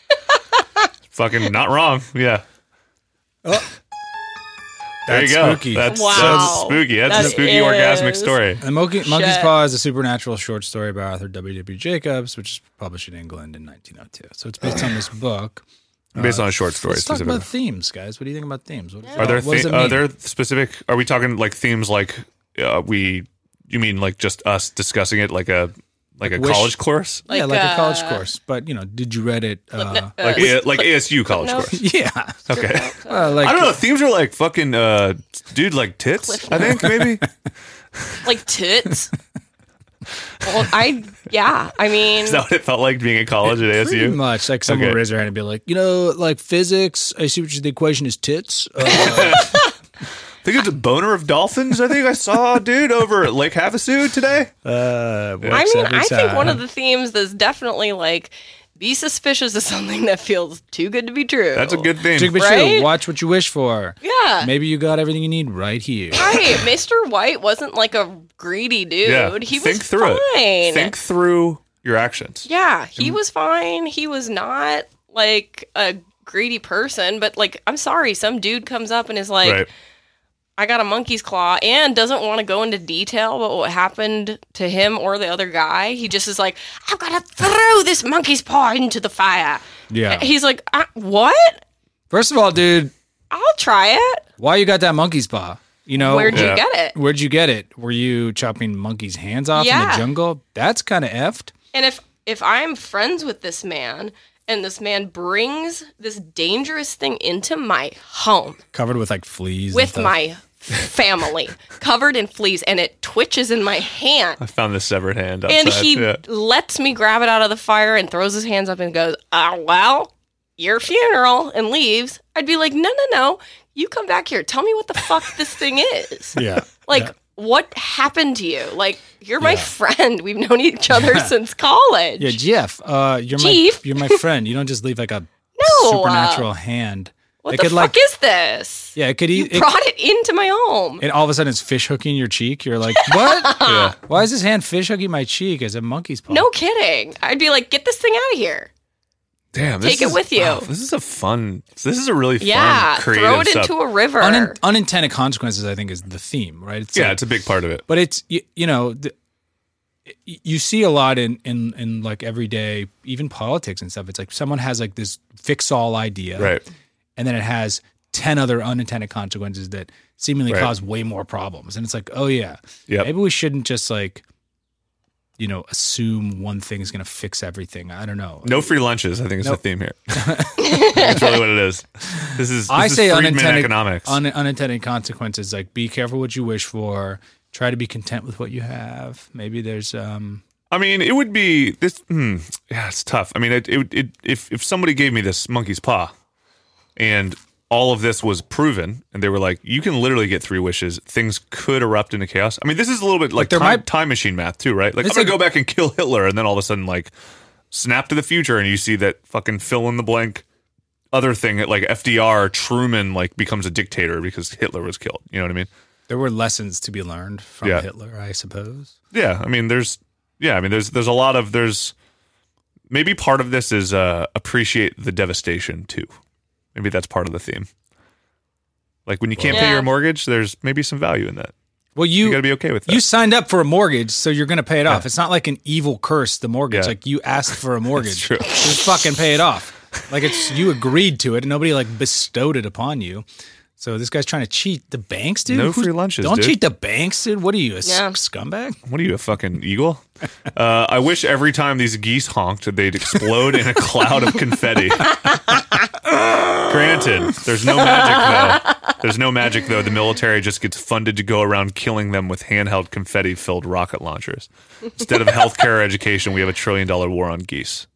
Fucking not wrong. Yeah. Oh. There you go. Spooky. That's spooky. That's a spooky orgasmic story. The Monkey's Paw is a supernatural short story by author W.W. Jacobs, which is published in England in 1902. So it's based on this book. Based on a short story. Let's talk about themes, guys. What do you think about themes? Are there specific? Are we talking like themes like you mean like just us discussing it like a like a Wish- college course, yeah, like a college course. But did you Reddit? like ASU college Notes. course. Yeah, Okay. like I don't know. Themes are like fucking, dude, like tits. Cliff I think maybe. Like tits. Well, I mean, Is that what it felt like being in college at pretty ASU? much. Like someone Okay. will raise their hand and be like, like physics. I see what the equation is tits. I think it's a boner of dolphins. I think I saw a dude over at Lake Havasu today. I think one of the themes that's definitely like be suspicious of something that feels too good to be true. That's a good theme. Jig be Right? true. Watch what you wish for. Yeah. Maybe you got everything you need right here. Right. Mr. White wasn't like a greedy dude. Yeah. He Think was through fine. it. Think through your actions. Yeah, he was fine. He was not like a greedy person, but like, I'm sorry, some dude comes up and is like, Right. I got a monkey's claw, and doesn't want to go into detail about what happened to him or the other guy. He just is like, I've got to throw this monkey's paw into the fire. Yeah. He's like, what? First of all, dude, I'll try it. why you got that monkey's paw? Where'd Yeah. you get it? Where'd you get it? Were you chopping monkeys' hands off in Yeah. the jungle? That's kind of effed. And if I'm friends with this man, and this man brings this dangerous thing into my home Covered with like fleas. and with stuff. my family, covered in fleas, and it twitches in my hand, I found this severed hand outside. and he Yeah. lets me grab it out of the fire and throws his hands up and goes, well, your funeral, and leaves, I'd be like, no, you come back here. Tell me what the fuck this thing is. Yeah. Like, yeah. what happened to you? Like, you're my Yeah. friend. We've known each other since college. Yeah, Jeff, you're Chief? you're my friend. You don't just leave like a No, supernatural hand. What it the could fuck like is this? yeah, it could You eat it, brought it into my home. and all of a sudden it's fish hooking your cheek. You're like, what? Yeah. Why is this hand fish hooking my cheek as a monkey's paw? No kidding. I'd be like, get this thing out of here. Damn. Take it with you. Wow, this is a really Yeah, fun, creative throw it stuff. into a river. Unintended consequences, I think, is the theme, right? It's Yeah, like- it's a big part of it. but it's you see a lot in like everyday, even politics and stuff. It's like someone has like this fix-all idea, Right. and then it has 10 other unintended consequences that seemingly Right. cause way more problems. And it's like, oh yeah, Yep. maybe we shouldn't just like, assume one thing's going to fix everything. I don't know. No free lunches, I think is Nope. the theme here. That's really what it is. This is I say Friedman unintended economics. unintended consequences. Like, be careful what you wish for. Try to be content with what you have. Maybe there's I mean, it would be this. Yeah, it's tough. I mean, if somebody gave me this monkey's paw, and all of this was proven, and they were like, you can literally get 3 wishes, things could erupt into chaos. I mean, this is a little bit like there time machine math too, right? Like, I'm It's gonna like- go back and kill Hitler, and then all of a sudden, like, snap to the future, and you see that fucking fill in the blank other thing, like FDR, Truman, like becomes a dictator because Hitler was killed. You know what I mean? there were lessons to be learned from Yeah. Hitler, I suppose. Yeah, I mean, there's a lot of maybe part of this is appreciate the devastation too. Maybe that's part of the theme. Like when you can't pay Yeah. your mortgage, there's maybe some value in that. Well, You got to be okay with that. you signed up for a mortgage, so you're going to pay it off. It's not like an evil curse, the mortgage. Yeah. Like you asked for a mortgage. true. Just fucking pay it off. Like you agreed to it and nobody like bestowed it upon you. So this guy's trying to cheat the banks, dude. No free lunches, Don't dude. cheat the banks, dude. What are you, a Yeah. scumbag? What are you, a fucking eagle? I wish every time these geese honked, they'd explode in a cloud of confetti. Granted, there's no magic though. There's no magic though. The military just gets funded to go around killing them with handheld confetti-filled rocket launchers. Instead of healthcare or education, we have $1 trillion war on geese.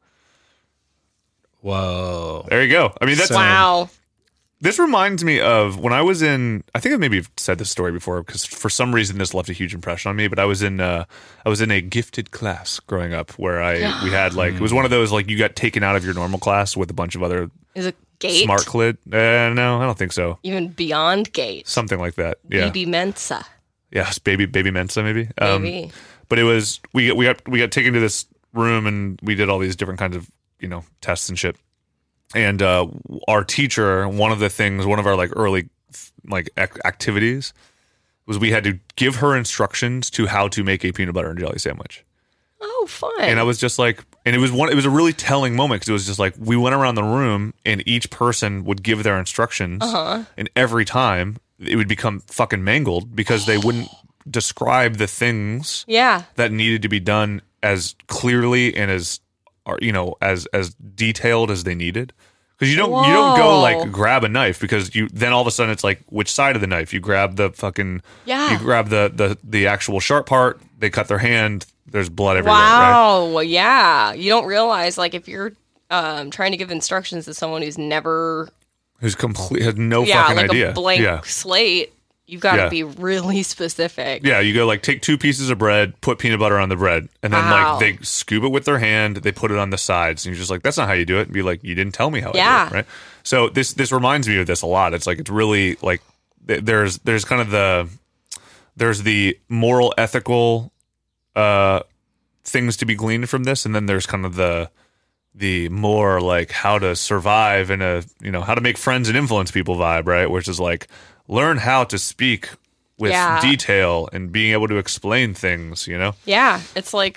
Whoa. There you go. I mean, that's So- Wow. This reminds me of when I was in. I think I maybe have said this story before because for some reason this left a huge impression on me. But I was in a gifted class growing up where we had like it was one of those like you got taken out of your normal class with a bunch of other Is it gate? smart kid. No, I don't think so. Even beyond gate. Something like that. Yeah. BB Mensa. Yes, baby Mensa maybe. Maybe. But it was we got taken to this room and we did all these different kinds of tests and shit. And our teacher, one of our like early like activities was we had to give her instructions to how to make a peanut butter and jelly sandwich. Oh, fun. And I was just like, and it was a really telling moment because it was just like we went around the room and each person would give their instructions, and every time it would become fucking mangled because they wouldn't describe the things yeah. that needed to be done as clearly and as detailed as they needed. Because you don't go like grab a knife, because then all of a sudden it's like, which side of the knife? You grab the fucking you grab the actual sharp part, they cut their hand, there's blood everywhere. Wow, right? Yeah. You don't realize, like, if you're trying to give instructions to someone who's never has no fucking like idea. A blank slate, you've got to be really specific. Yeah, you go like take 2 pieces of bread, put peanut butter on the bread, and then like they scoop it with their hand, they put it on the sides, and you're just like, that's not how you do it. And be like, you didn't tell me how I do it, right? So this reminds me of this a lot. It's like, it's really like there's kind of there's the moral, ethical things to be gleaned from this, and then there's kind of the more like how to survive and how to make friends and influence people vibe, right? Which is like, learn how to speak with detail and being able to explain things, Yeah, it's like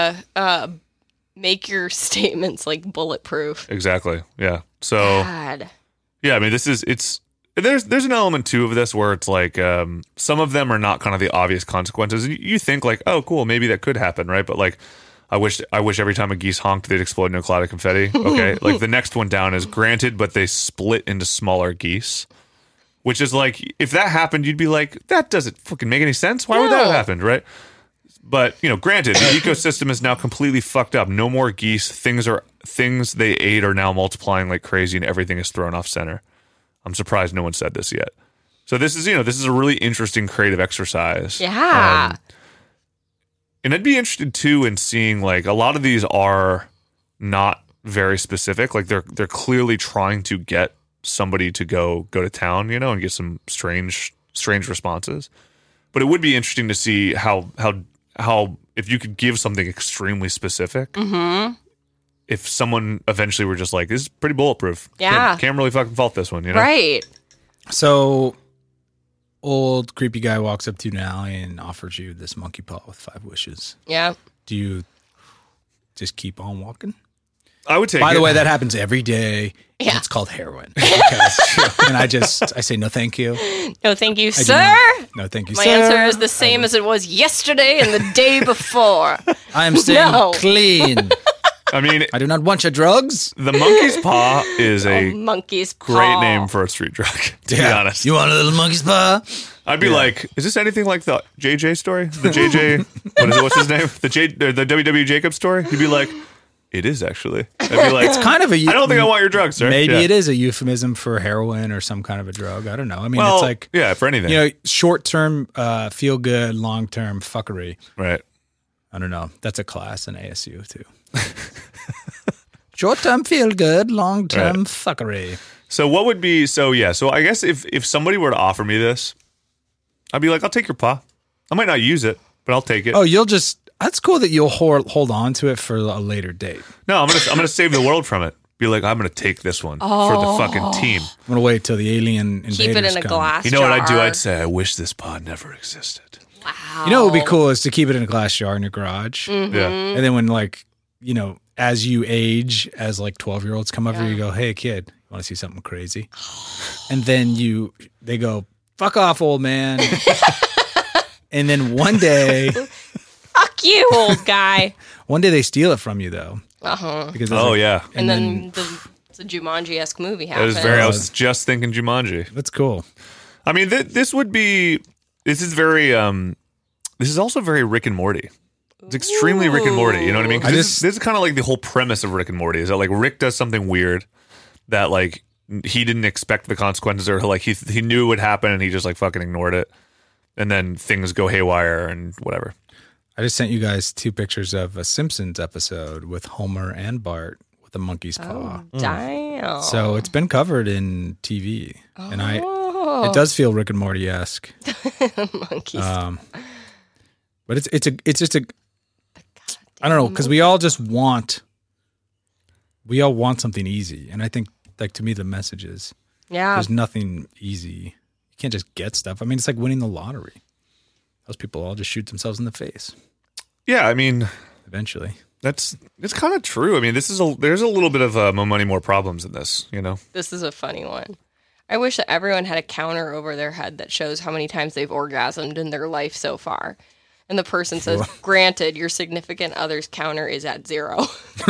make your statements like bulletproof. Exactly. Yeah. So yeah, I mean, there's an element too of this where it's like some of them are not kind of the obvious consequences. You think like, oh, cool, maybe that could happen, right? But like, I wish every time a geese honked, they'd explode in a cloud of confetti. Okay, like the next one down is granted, but they split into smaller geese. Which is like, if that happened, you'd be like, that doesn't fucking make any sense. Why would that have happened, right? But, granted, the ecosystem is now completely fucked up. No more geese. Things they ate are now multiplying like crazy, and everything is thrown off center. I'm surprised no one said this yet. So this is a really interesting creative exercise. Yeah. And I'd be interested too in seeing, like, a lot of these are not very specific. Like they're clearly trying to get somebody to go to town, and get some strange responses. But it would be interesting to see how if you could give something extremely specific, if someone eventually were just like, this is pretty bulletproof. Yeah. Can't really fucking fault this one, Right. So old creepy guy walks up to you now and offers you this monkey paw with 5 wishes. Yeah. Do you just keep on walking? I would take By it. the way, that happens every day. Yeah. It's called heroin. And I say, no, thank you. No, thank you, sir. No, thank you, My sir. answer is the same as it was yesterday and the day before. I am staying clean. I mean, I do not want your drugs. the monkey's paw is a monkey's paw. great name for a street drug, to be honest. You want a little monkey's paw? I'd be like, is this anything like the JJ story? The JJ, what's his name? The W.W. Jacobs story? He'd be like, it is actually. I'd be like, It's kind of a. I don't think I want your drugs, sir. Maybe it is a euphemism for heroin or some kind of a drug. I don't know. I mean, Well, it's like, yeah, for anything. short-term feel good, long-term fuckery. Right. I don't know. That's a class in ASU too. Short-term feel good, long-term fuckery. So what would be, so I guess if somebody were to offer me this, I'd be like, I'll take your paw. I might not use it, but I'll take it. Oh, that's cool that you'll hold on to it for a later date. No, I'm gonna save the world from it. Be like, I'm gonna take this one for the fucking team. I'm going to wait till the alien invaders Keep it in a come. glass You know what I'd do? jar. I'd say, I wish this paw never existed. Wow. You know what would be cool is to keep it in a glass jar in your garage. Yeah. And then when as you age, as like 12-year-olds come over, you go, hey kid, you want to see something crazy? And then they go, fuck off, old man. And then one day, Fuck you, old guy. one day they steal it from you though. Because Yeah. And then the Jumanji-esque movie That was happened. I was just thinking Jumanji. that's cool. I mean, this is also very Rick and Morty. It's extremely Rick and Morty. You know what I mean? 'Cause this is kind of like the whole premise of Rick and Morty is that like Rick does something weird that like he didn't expect the consequences, or like he knew it would happen and he just like fucking ignored it. And then things go haywire and whatever. I just sent you guys 2 pictures of a Simpsons episode with Homer and Bart with a monkey's paw. Damn. So it's been covered in TV, and it does feel Rick and Morty-esque. Monkeys. But it's just a I don't know, because we all want something easy, and I think like to me the message is there's nothing easy. You can't just get stuff. I mean, it's like winning the lottery. Those people all just shoot themselves in the face Yeah, I mean, eventually. it's kind of true. I mean, there's a little bit of more money, more problems in this, This is a funny one. I wish that everyone had a counter over their head that shows how many times they've orgasmed in their life so far. And the person says, granted, your significant other's counter is at 0.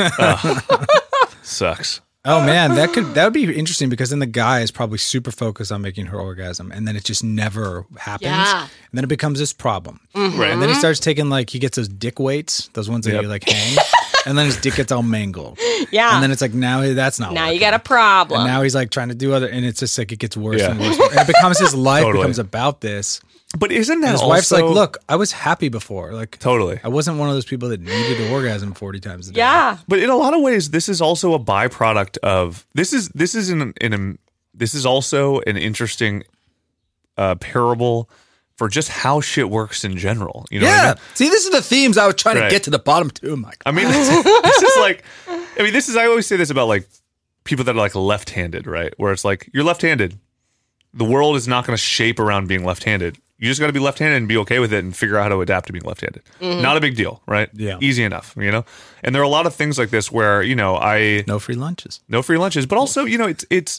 Sucks. Oh man, that would be interesting because then the guy is probably super focused on making her orgasm, and then it just never happens. Yeah. And then it becomes this problem. Right. And then he starts taking he gets those dick weights, those ones that Yep. you hang, and then his dick gets all mangled. Yeah. And then it's now that's not. now working. you got a problem. And now he's trying to do other, and it's just it gets worse Yeah. and worse. And it becomes his life Totally. becomes about this. But isn't that And his also... wife's like, "Look, I was happy before. Totally. I wasn't one of those people that needed to orgasm 40 times a day." yeah. But in a lot of ways, this is also a byproduct of this is also an interesting parable for just how shit works in general. You know what I Yeah. mean? See, this is the themes I was trying Right. to get to the bottom to, Mike. I mean, this is I always say this about people that are left-handed, right? Where it's you're left-handed. The world is not going to shape around being left-handed. You just got to be left-handed and be okay with it and figure out how to adapt to being left-handed. Not a big deal, right? Yeah. Easy enough, And there are a lot of things like this where, No free lunches. no free lunches, but also, this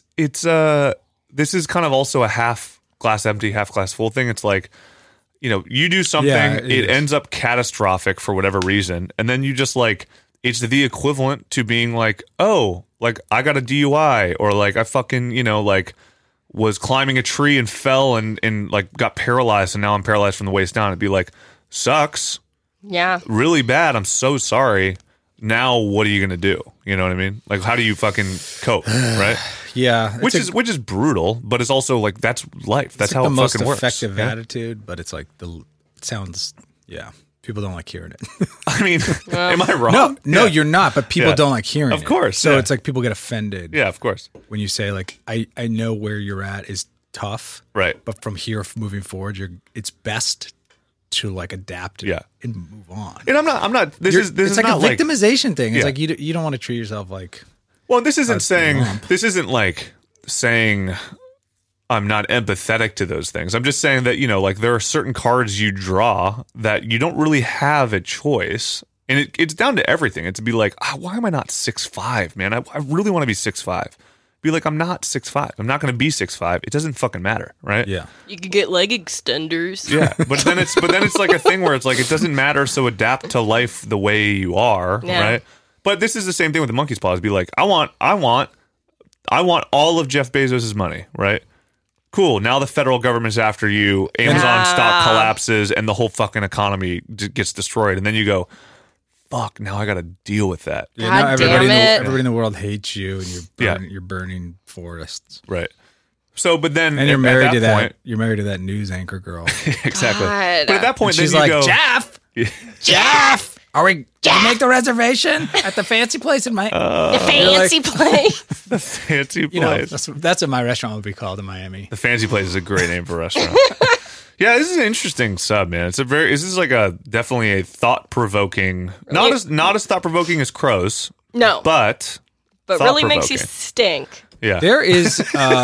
is kind of also a half glass empty, half glass full thing. It's you do something, Yeah, it it is. ends up catastrophic for whatever reason, and then you just it's the equivalent to being I got a DUI, or I fucking, was climbing a tree and fell and got paralyzed, and now I'm paralyzed from the waist down. It'd be sucks, Yeah. really bad. I'm so sorry. Now what are you gonna do? You know what I mean? How do you fucking cope, right? Yeah. Which is brutal, but it's also that's life. That's it's how the it most fucking works. effective Yeah? attitude, but it's it sounds, people don't like hearing it. I mean, am I wrong? No, Yeah. you're not, but people Yeah. don't like hearing it. Of course, So yeah. it's people get offended Yeah, of course. when you say I know where you're at is tough, Right. but from here moving forward, it's best to adapt Yeah. and move on. And I'm not. This It's is like not a victimization thing. It's Yeah. you don't want to treat yourself like Well, this isn't a saying. lump. This isn't saying I'm not empathetic to those things. I'm just saying that there are certain cards you draw that you don't really have a choice. And it's down to everything. It's to be why am I not 6'5", man? I really want to be 6'5". Be I'm not 6'5". I'm not going to be 6'5". It doesn't fucking matter, right? yeah. You could get leg extenders. Yeah, but then it's a thing where it's it doesn't matter. So adapt to life the way you are, Yeah. right? But this is the same thing with the monkey's paws. Be I want all of Jeff Bezos' money, right? Cool. Now the federal government's after you. Amazon stock collapses and the whole fucking economy gets destroyed. And then you go, fuck, now I got to deal with that. Yeah, God now everybody, damn it. everybody in the world hates you, and Yeah. you're burning forests, Right. So, but then and you're at married to point, that. You're married to that news anchor girl. exactly. God. But at that point, She's then you like, go, Jeff, Jeff, are we? Can we make the reservation at the fancy place in my? The fancy place. fancy you know, place. that's what my restaurant would be called in Miami. The Fancy Place is a great name for a restaurant. Yeah, this is an interesting sub, man. This is definitely a thought provoking, not as thought provoking as crows, No. but really makes you thought-provoking. stink. Yeah, There is,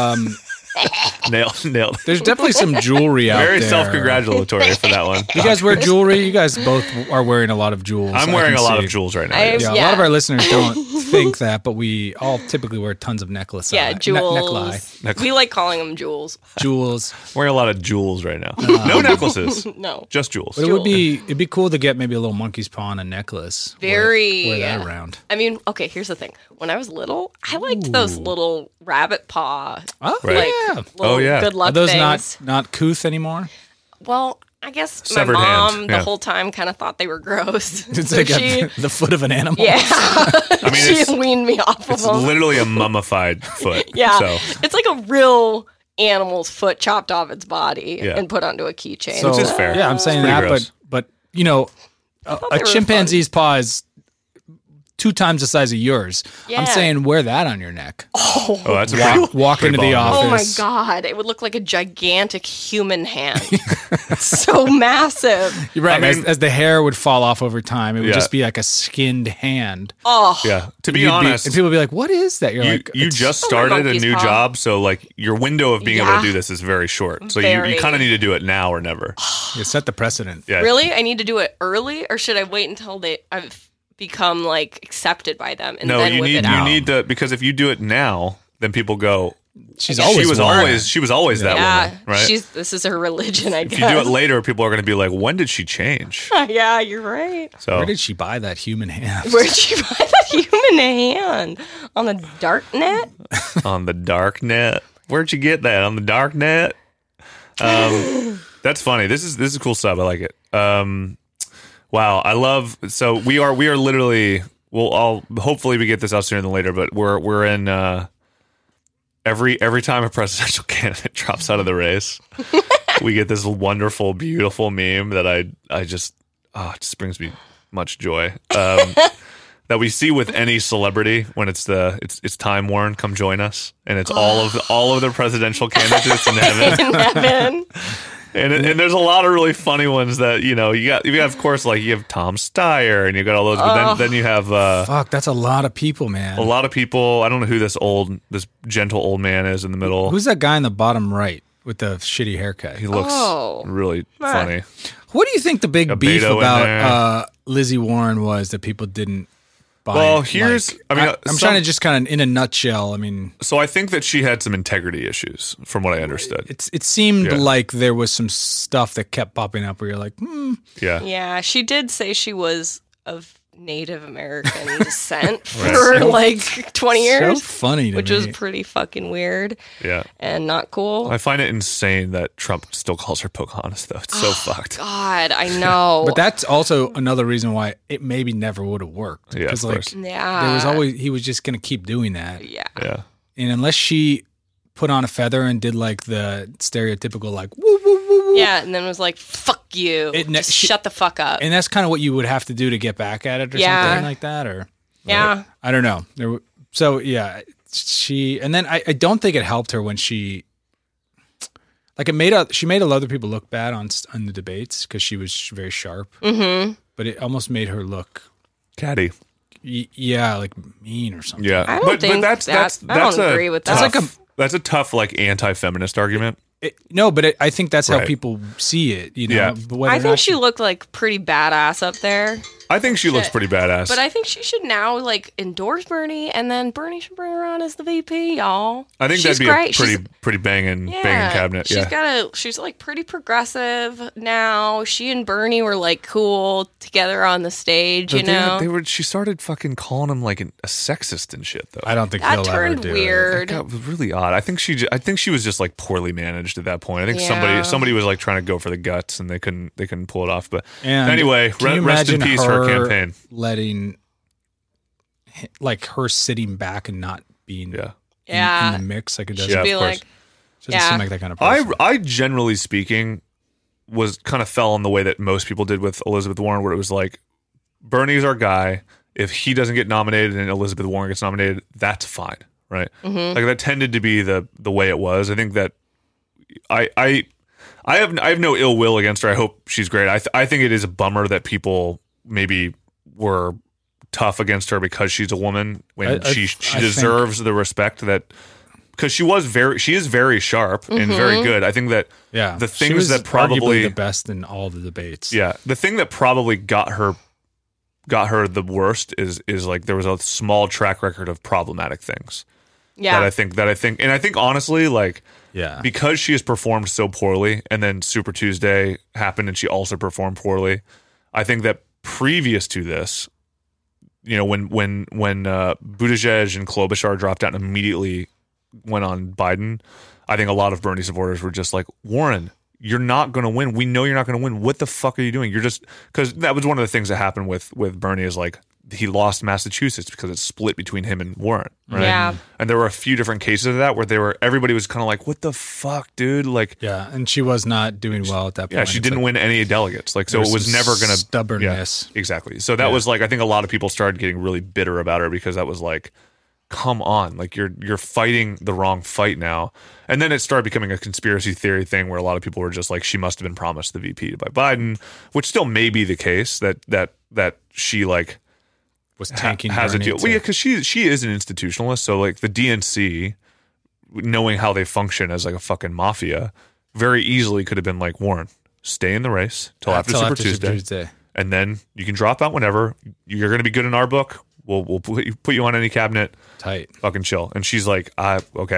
nailed. there's definitely some jewelry out Very there. self-congratulatory for that one. You guys wear jewelry. You guys both are wearing a lot of jewels. I'm I wearing can a lot see. of jewels right now. I- yes. Yeah, a Yeah. lot of our listeners don't think that, but we all typically wear tons of necklaces. Yeah, jewels. Necklace. We like calling them jewels. Jewels. I'm wearing a lot of jewels right now. No necklaces, No. just jewels. But it'd be cool to get maybe a little monkey's paw and a necklace. Very. wear that around. I mean, okay, here's the thing. When I was little, I liked those little rabbit paw, Oh Right. yeah. little Oh, yeah. good luck Are those things. not couth anymore? Well, I guess Severed my mom hand, the yeah. whole time kind of thought they were gross. It's So like she, the foot of an animal. yeah, I mean, she it's, weaned me off of it's them. literally a mummified foot. Yeah, So it's like a real animal's foot chopped off its body Yeah. and put onto a keychain. So, Which is fair. Yeah, I'm saying It's pretty that, gross. but you know, a they were chimpanzee's paw is 2 times the size of yours. Yeah. I'm saying wear that on your neck. oh, that's a pretty, Walk pretty into the ballsy. office. Oh my god, it would look like a gigantic human hand. So massive. You're right. I mean- as the hair would fall off over time, it would Yeah. just be like a skinned hand. Oh, Yeah. To be You'd honest, and people would be like, "What is that?" You're you, like, you "It's- just Oh, my started a monkey's new paw. job, so your window of being able Yeah. to do this is very short. So you Very. kind of need to do it now or never. you set the precedent." Yeah. really? I need to do it early, or should I wait until I've become accepted by them and No, then you whip need it you out? need to, because if you do it now, then people go, She's guess always she was worn always she was always that Yeah, woman, right? this is her religion, I If guess. you do it later, people are going to be like, "When did she change?" Yeah, you're right. So Where did she buy that human hand? Where'd you buy that human hand? On the dark net? on the dark net, where'd you get that on the dark net? That's funny. This is cool stuff. I like it. Wow, I love. So we are literally. Well, hopefully we get this out sooner than later, but we're in. Every time a presidential candidate drops out of the race, we get this wonderful, beautiful meme that I just it just brings me much joy. That we see with any celebrity when it's time, Warren, come join us, and it's all of the presidential candidates in heaven. In heaven. And there's a lot of really funny ones that you got of course, like you have Tom Steyer and you got all those, but then you have Fuck, that's a lot of people, man. a lot of people. I don't know who this gentle old man is in the middle. Who's that guy in the bottom right with the shitty haircut? He looks really funny. What do you think the big A beef Beto in about there. Lizzie Warren was that people didn't buy? Well, it? here's- Like, I mean, I'm trying to just kind of in a nutshell. I mean, So I think that she had some integrity issues, from what I understood. it seemed Yeah. like there was some stuff that kept popping up where you're like, Yeah. Yeah, she did say she was of Native American descent Right. for like 20 years. so funny to which me. was pretty fucking weird Yeah. and not cool. I find it insane that Trump still calls her Pocahontas, though. It's so fucked. God, I know. But that's also another reason why it maybe never would have worked. Yeah, of 'Cause, like, course. yeah. there was always he was just gonna keep doing that, Yeah. Yeah. and unless she put on a feather and did like the stereotypical like woo woo woo woo, Yeah, and then was like, fuck you. Just shut the fuck up. and that's kind of what you would have to do to get back at it or Yeah. something like that, or Yeah. I don't know. So yeah, she and then I don't think it helped her when she like she made a lot of other people look bad on the debates because she was very sharp. Mm-hmm. But it almost made her look Caddy. yeah, like mean or something. Yeah. I don't think that's I don't agree with that. tough- That's like that's a tough like anti-feminist argument. I think that's how Right. people see it. You know, Yeah. But whether I or think not she looked like pretty badass up there. I think she looks pretty badass. But I think she should now like endorse Bernie, and then Bernie should bring her on as the VP, y'all. I think She's that'd be great. a pretty banging cabinet. Yeah. She's like pretty progressive now. She and Bernie were like cool together on the stage, you know. She started fucking calling him like a sexist and shit, though. I don't think That he'll ever turned do weird. That was really odd. I think she was just like poorly managed at that point. I think Yeah. somebody was like trying to go for the guts and they couldn't pull it off. But And anyway, can you rest in imagine peace her campaign. letting like her sitting back and not being Yeah. Yeah. in the mix like it does. Yeah, of Be course. like, Doesn't yeah. seem like that kind of person. I generally speaking was kind of fell in the way that most people did with Elizabeth Warren, where it was like Bernie's our guy. If he doesn't get nominated and Elizabeth Warren gets nominated, that's fine, right? Mm-hmm. Like that tended to be the way it was. I think that I have no ill will against her. I hope she's great. I think it is a bummer that people maybe were tough against her because she's a woman when she I deserves the respect that. Because she is very sharp and very good. I think that yeah, the she things was that probably arguably the best in all the debates. the thing that probably got her the worst is like there was a small track record of problematic things yeah. that I think and I think honestly like yeah. because she has performed so poorly and then Super Tuesday happened and she also performed poorly. I think that previous to this, you know, when Buttigieg and Klobuchar dropped out and immediately went on Biden, I think a lot of Bernie supporters were just like, Warren, you're not going to win. We know you're not going to win. What the fuck are you doing? You're just because that was one of the things that happened with Bernie is like he lost Massachusetts because it's split between him and Warren, right? Yeah. And there were a few different cases of that where everybody was kind of like, what the fuck, dude? Like, Yeah, and she was not doing well at that point. yeah, she It's didn't like, win any delegates. Like, so there's it was some never going to stubbornness. Yeah, exactly. So that was like, I think a lot of people started getting really bitter about her because that was like, come on, like you're fighting the wrong fight now. And then it started becoming a conspiracy theory thing where a lot of people were just like, she must have been promised the VP by Biden, which still may be the case that she like was tanking has a Bernie deal. to- Well, yeah, because she is an institutionalist. So like the DNC, knowing how they function as like a fucking mafia, very easily could have been like, Warren, stay in the race till after Super Tuesday. And then you can drop out whenever. You're going to be good in our book. We'll put you on any cabinet. Tight. Fucking chill. And she's like, okay.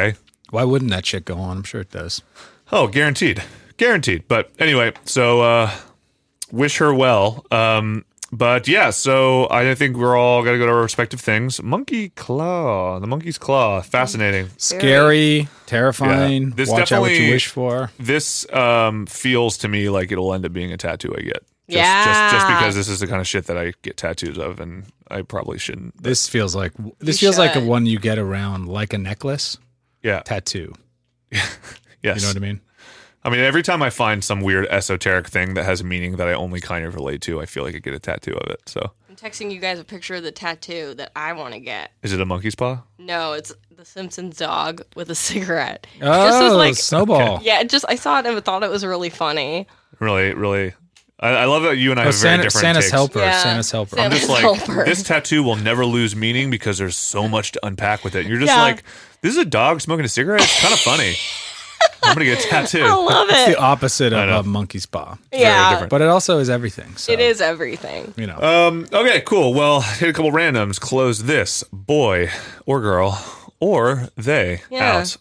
Why wouldn't that shit go on? I'm sure it does. Oh, guaranteed. But anyway, so wish her well. But yeah, so I think we're all got to go to our respective things. Monkey claw, the monkey's claw, fascinating, Scary, terrifying. Yeah. This Watch out what you definitely- wish for. This feels to me like it'll end up being a tattoo I get. Just because this is the kind of shit that I get tattoos of, and I probably shouldn't. This feels like a should. one you get around like a necklace Yeah. tattoo. Yes. You know what I mean? I mean, every time I find some weird esoteric thing that has a meaning that I only kind of relate to, I feel like I get a tattoo of it. So, I'm texting you guys a picture of the tattoo that I want to get. is it a monkey's paw? No, it's the Simpsons dog with a cigarette. Oh, Snowball. Yeah, I saw it and thought it was really funny. Really, really. I love that you and I have very different Santa's takes. helper. Yeah. Santa's helper. I'm just like, Helper. this tattoo will never lose meaning because there's so much to unpack with it. You're just Yeah. like, this is a dog smoking a cigarette? It's kind of funny. I'm going to get a tattoo. I love It's it. the opposite I know. of a monkey's paw. Yeah, different. But it also is everything. So, it is everything. You know. Okay, cool. Well, hit a couple randoms. Close this boy or girl or they Yeah. out.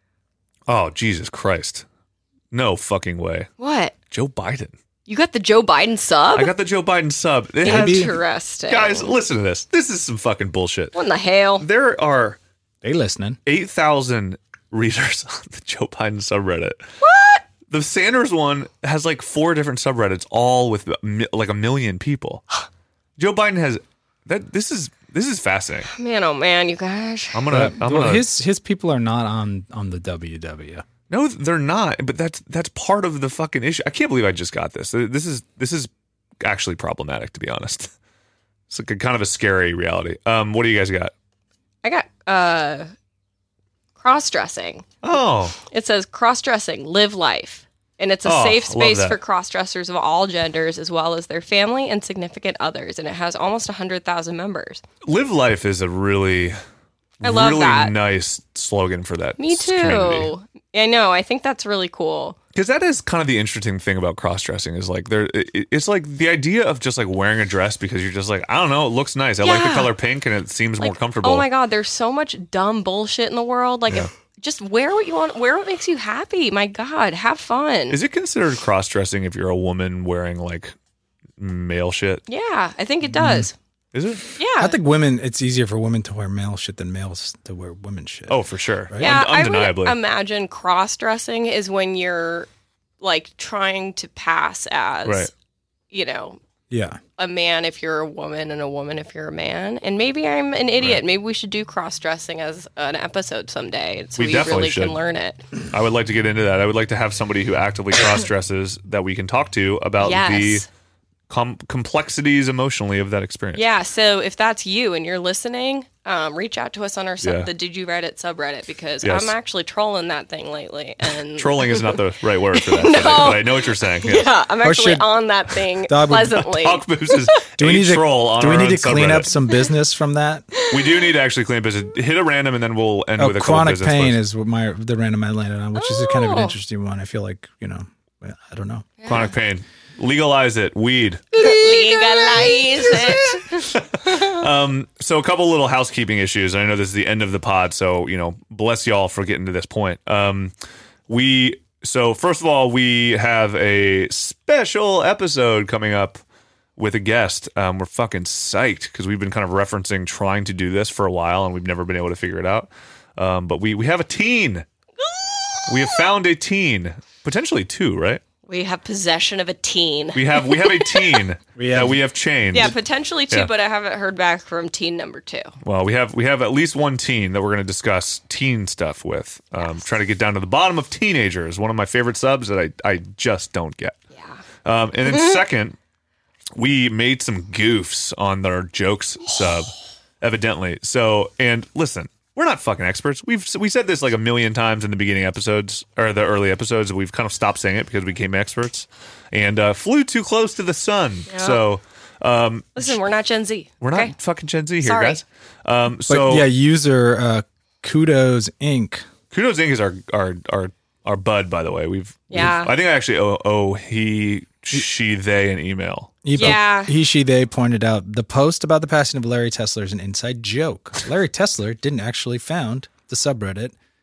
Oh, Jesus Christ. No fucking way. What? Joe Biden. You got the Joe Biden sub? I got the Joe Biden sub. It has, Interesting. guys, listen to this. This is some fucking bullshit. What in the hell? There are They listening. 8,000 readers on the Joe Biden subreddit. What? The Sanders one has like 4 different subreddits, all with like 1 million people. Joe Biden has that. This is fascinating. Man, oh man, you guys. I'm gonna. His people are not on the WW. No, they're not. But that's part of the fucking issue. I can't believe I just got this. This is actually problematic, to be honest. It's like a kind of a scary reality. What do you guys got? I got cross-dressing. Oh, It says cross-dressing, live life. And it's a Oh, safe love space that. for cross-dressers of all genders as well as their family and significant others. And it has almost 100,000 members. live life is a really, I love really that. nice slogan for that. Me too. Community. I know. I think that's really cool. Because that is kind of the interesting thing about cross-dressing is like it's like the idea of just like wearing a dress because you're just like, I don't know, it looks nice. I like the Yeah. color pink and it seems more Like, comfortable. Oh my God, there's so much dumb bullshit in the world. Like, just wear what you want, wear what makes you happy. My God, have fun. Is it considered cross-dressing if you're a woman wearing like male shit? Yeah, I think it does. Is it? Yeah. I think women. It's easier for women to wear male shit than males to wear women's shit. Oh, for sure. Yeah, Undeniably. I would imagine cross-dressing is when you're like trying to pass as, Right. you know, yeah. a man if you're a woman and a woman if you're a man. And maybe I'm an idiot. Right. Maybe we should do cross-dressing as an episode someday so We we definitely really should. can learn it. I would like to get into that. I would like to have somebody who actively cross-dresses that we can talk to about the Yes. complexities emotionally of that experience. Yeah, so if that's you and you're listening, reach out to us on our Yeah. the Did You Reddit subreddit because Yes. I'm actually trolling that thing lately. And Trolling is not the right word for that, but I know what you're saying. Yes. yeah, I'm actually should- on that thing Dog would- pleasantly. Dog Boobs is Do we a need to troll on Do we our need own to clean up subreddit. some business from that? We do need to actually clean up business. Hit a random and then we'll end with a couple Chronic business pain first. is what the random I landed on, which is kind of an Oh. interesting one. I feel like I don't know. Chronic pain. Legalize it. Weed. Legalize it. So a couple little housekeeping issues. I know this is the end of the pod, so bless y'all for getting to this point. So first of all, we have a special episode coming up with a guest. We're fucking psyched because we've been kind of referencing trying to do this for a while and we've never been able to figure it out. But we have a teen. We have found a teen, potentially 2, right? We have possession of a teen. We have a teen that we have changed. Yeah, potentially 2, Yeah. but I haven't heard back from teen number 2. Well, we have at least one teen that we're going to discuss teen stuff with. Trying to get down to the bottom of teenagers. One of my favorite subs that I just don't get. Yeah. And then second, we made some goofs on their jokes sub, evidently. So, and listen, we're not fucking experts. We said this like 1 million times in the beginning episodes or the early episodes. We've kind of stopped saying it because we became experts and flew too close to the sun. Yeah. So. Listen, we're not Gen Z. We're okay? not fucking Gen Z here, Sorry. guys. But So yeah, user Kudos Inc. Kudos Inc. is our bud, by the way. Yeah. I think I actually owe she, they an email. Yeah. He, she, they pointed out the post about the passing of Larry Tesler is an inside joke. Larry Tesler didn't actually found the subreddit.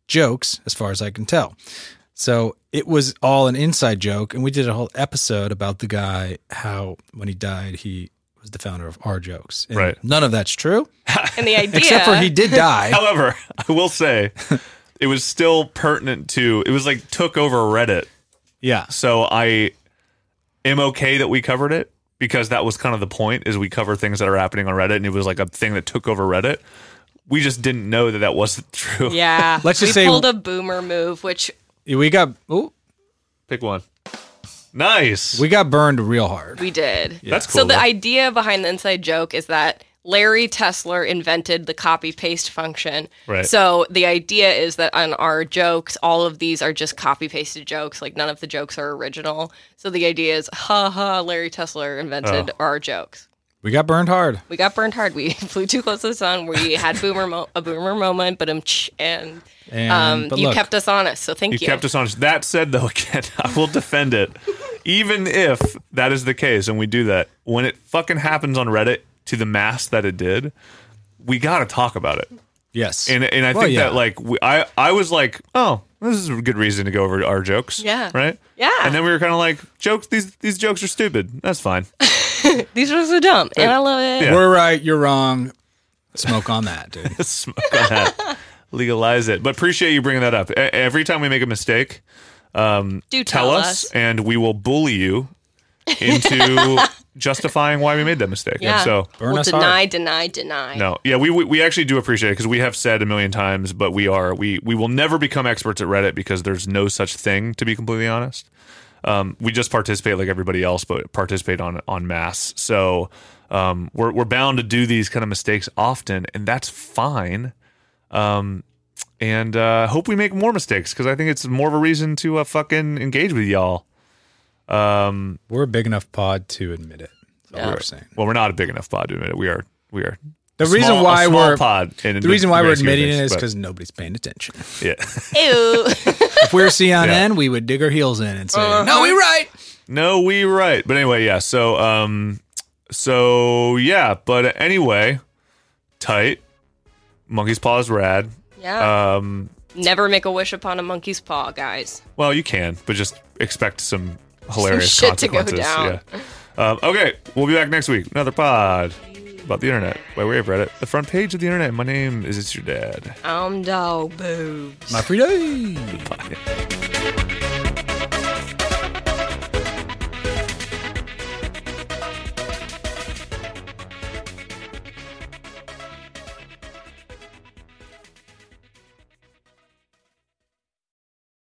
jokes, as far as I can tell. So it was all an inside joke, and we did a whole episode about the guy, how when he died, he was the founder of Our Jokes. And Right. none of that's true, And the idea, except for he did die. However, I will say it was still pertinent to, it was like took over Reddit. Yeah. So I am okay that we covered it because that was kind of the point, is we cover things that are happening on Reddit, and it was like a thing that took over Reddit. We just didn't know that that wasn't true. yeah, Let's just we say- pulled a boomer move, which We got Pick one. Nice. we got burned real hard. we did. That's cool. So the though. idea behind the inside joke is that Larry Tesler invented the copy paste function. Right. So the idea is that on Our Jokes, all of these are just copy pasted jokes. Like none of the jokes are original. So the idea is, ha ha, Larry Tesler invented Our Jokes. We got burned hard. We got burned hard. We flew too close to the sun. We had a boomer moment, but But you look, kept us honest. So thank You you. kept us honest. That said, though, again, I will defend it. Even if that is the case, and we do that, when it fucking happens on Reddit to the mass that it did, we got to talk about it. yes. And I Well, think yeah. that, like, I was like, oh, this is a good reason to go over Our Jokes. Yeah. Right? Yeah. And then we were kind of like, jokes, these jokes are stupid. That's fine. These are so dumb, and I love it. Yeah. We're right, you're wrong. Smoke on that, dude. Smoke on that. Legalize it. But appreciate you bringing that up. Every time we make a mistake, Do tell us, and we will bully you into justifying why we made that mistake. Yeah. And so, Burn We'll us deny. hard. no, yeah, we actually do appreciate it because we have said a million times, but we will never become experts at Reddit because there's no such thing, to be completely honest. We just participate like everybody else, but participate on mass. So we're bound to do these kind of mistakes often, and that's fine. And hope we make more mistakes because I think it's more of a reason to fucking engage with y'all. We're a big enough pod to admit it. That's all we're saying. Well, we're not a big enough pod to admit it. We are. The a reason small- why a small we're pod. the reason why we're admitting it is because nobody's paying attention. yeah. Ew. If we were CNN, Yeah. we would dig our heels in and say, "No, we right." No, we right. But anyway, yeah. So yeah. But anyway, tight. Monkey's paw is rad. Yeah. Never make a wish upon a monkey's paw, guys. Well, you can, but just expect some hilarious shit to go consequences. down. Yeah. Okay, we'll be back next week. Another pod about the internet by way of Reddit. The front page of the internet. My name is It's Your Dad. Dog boobs. My free day. Bye.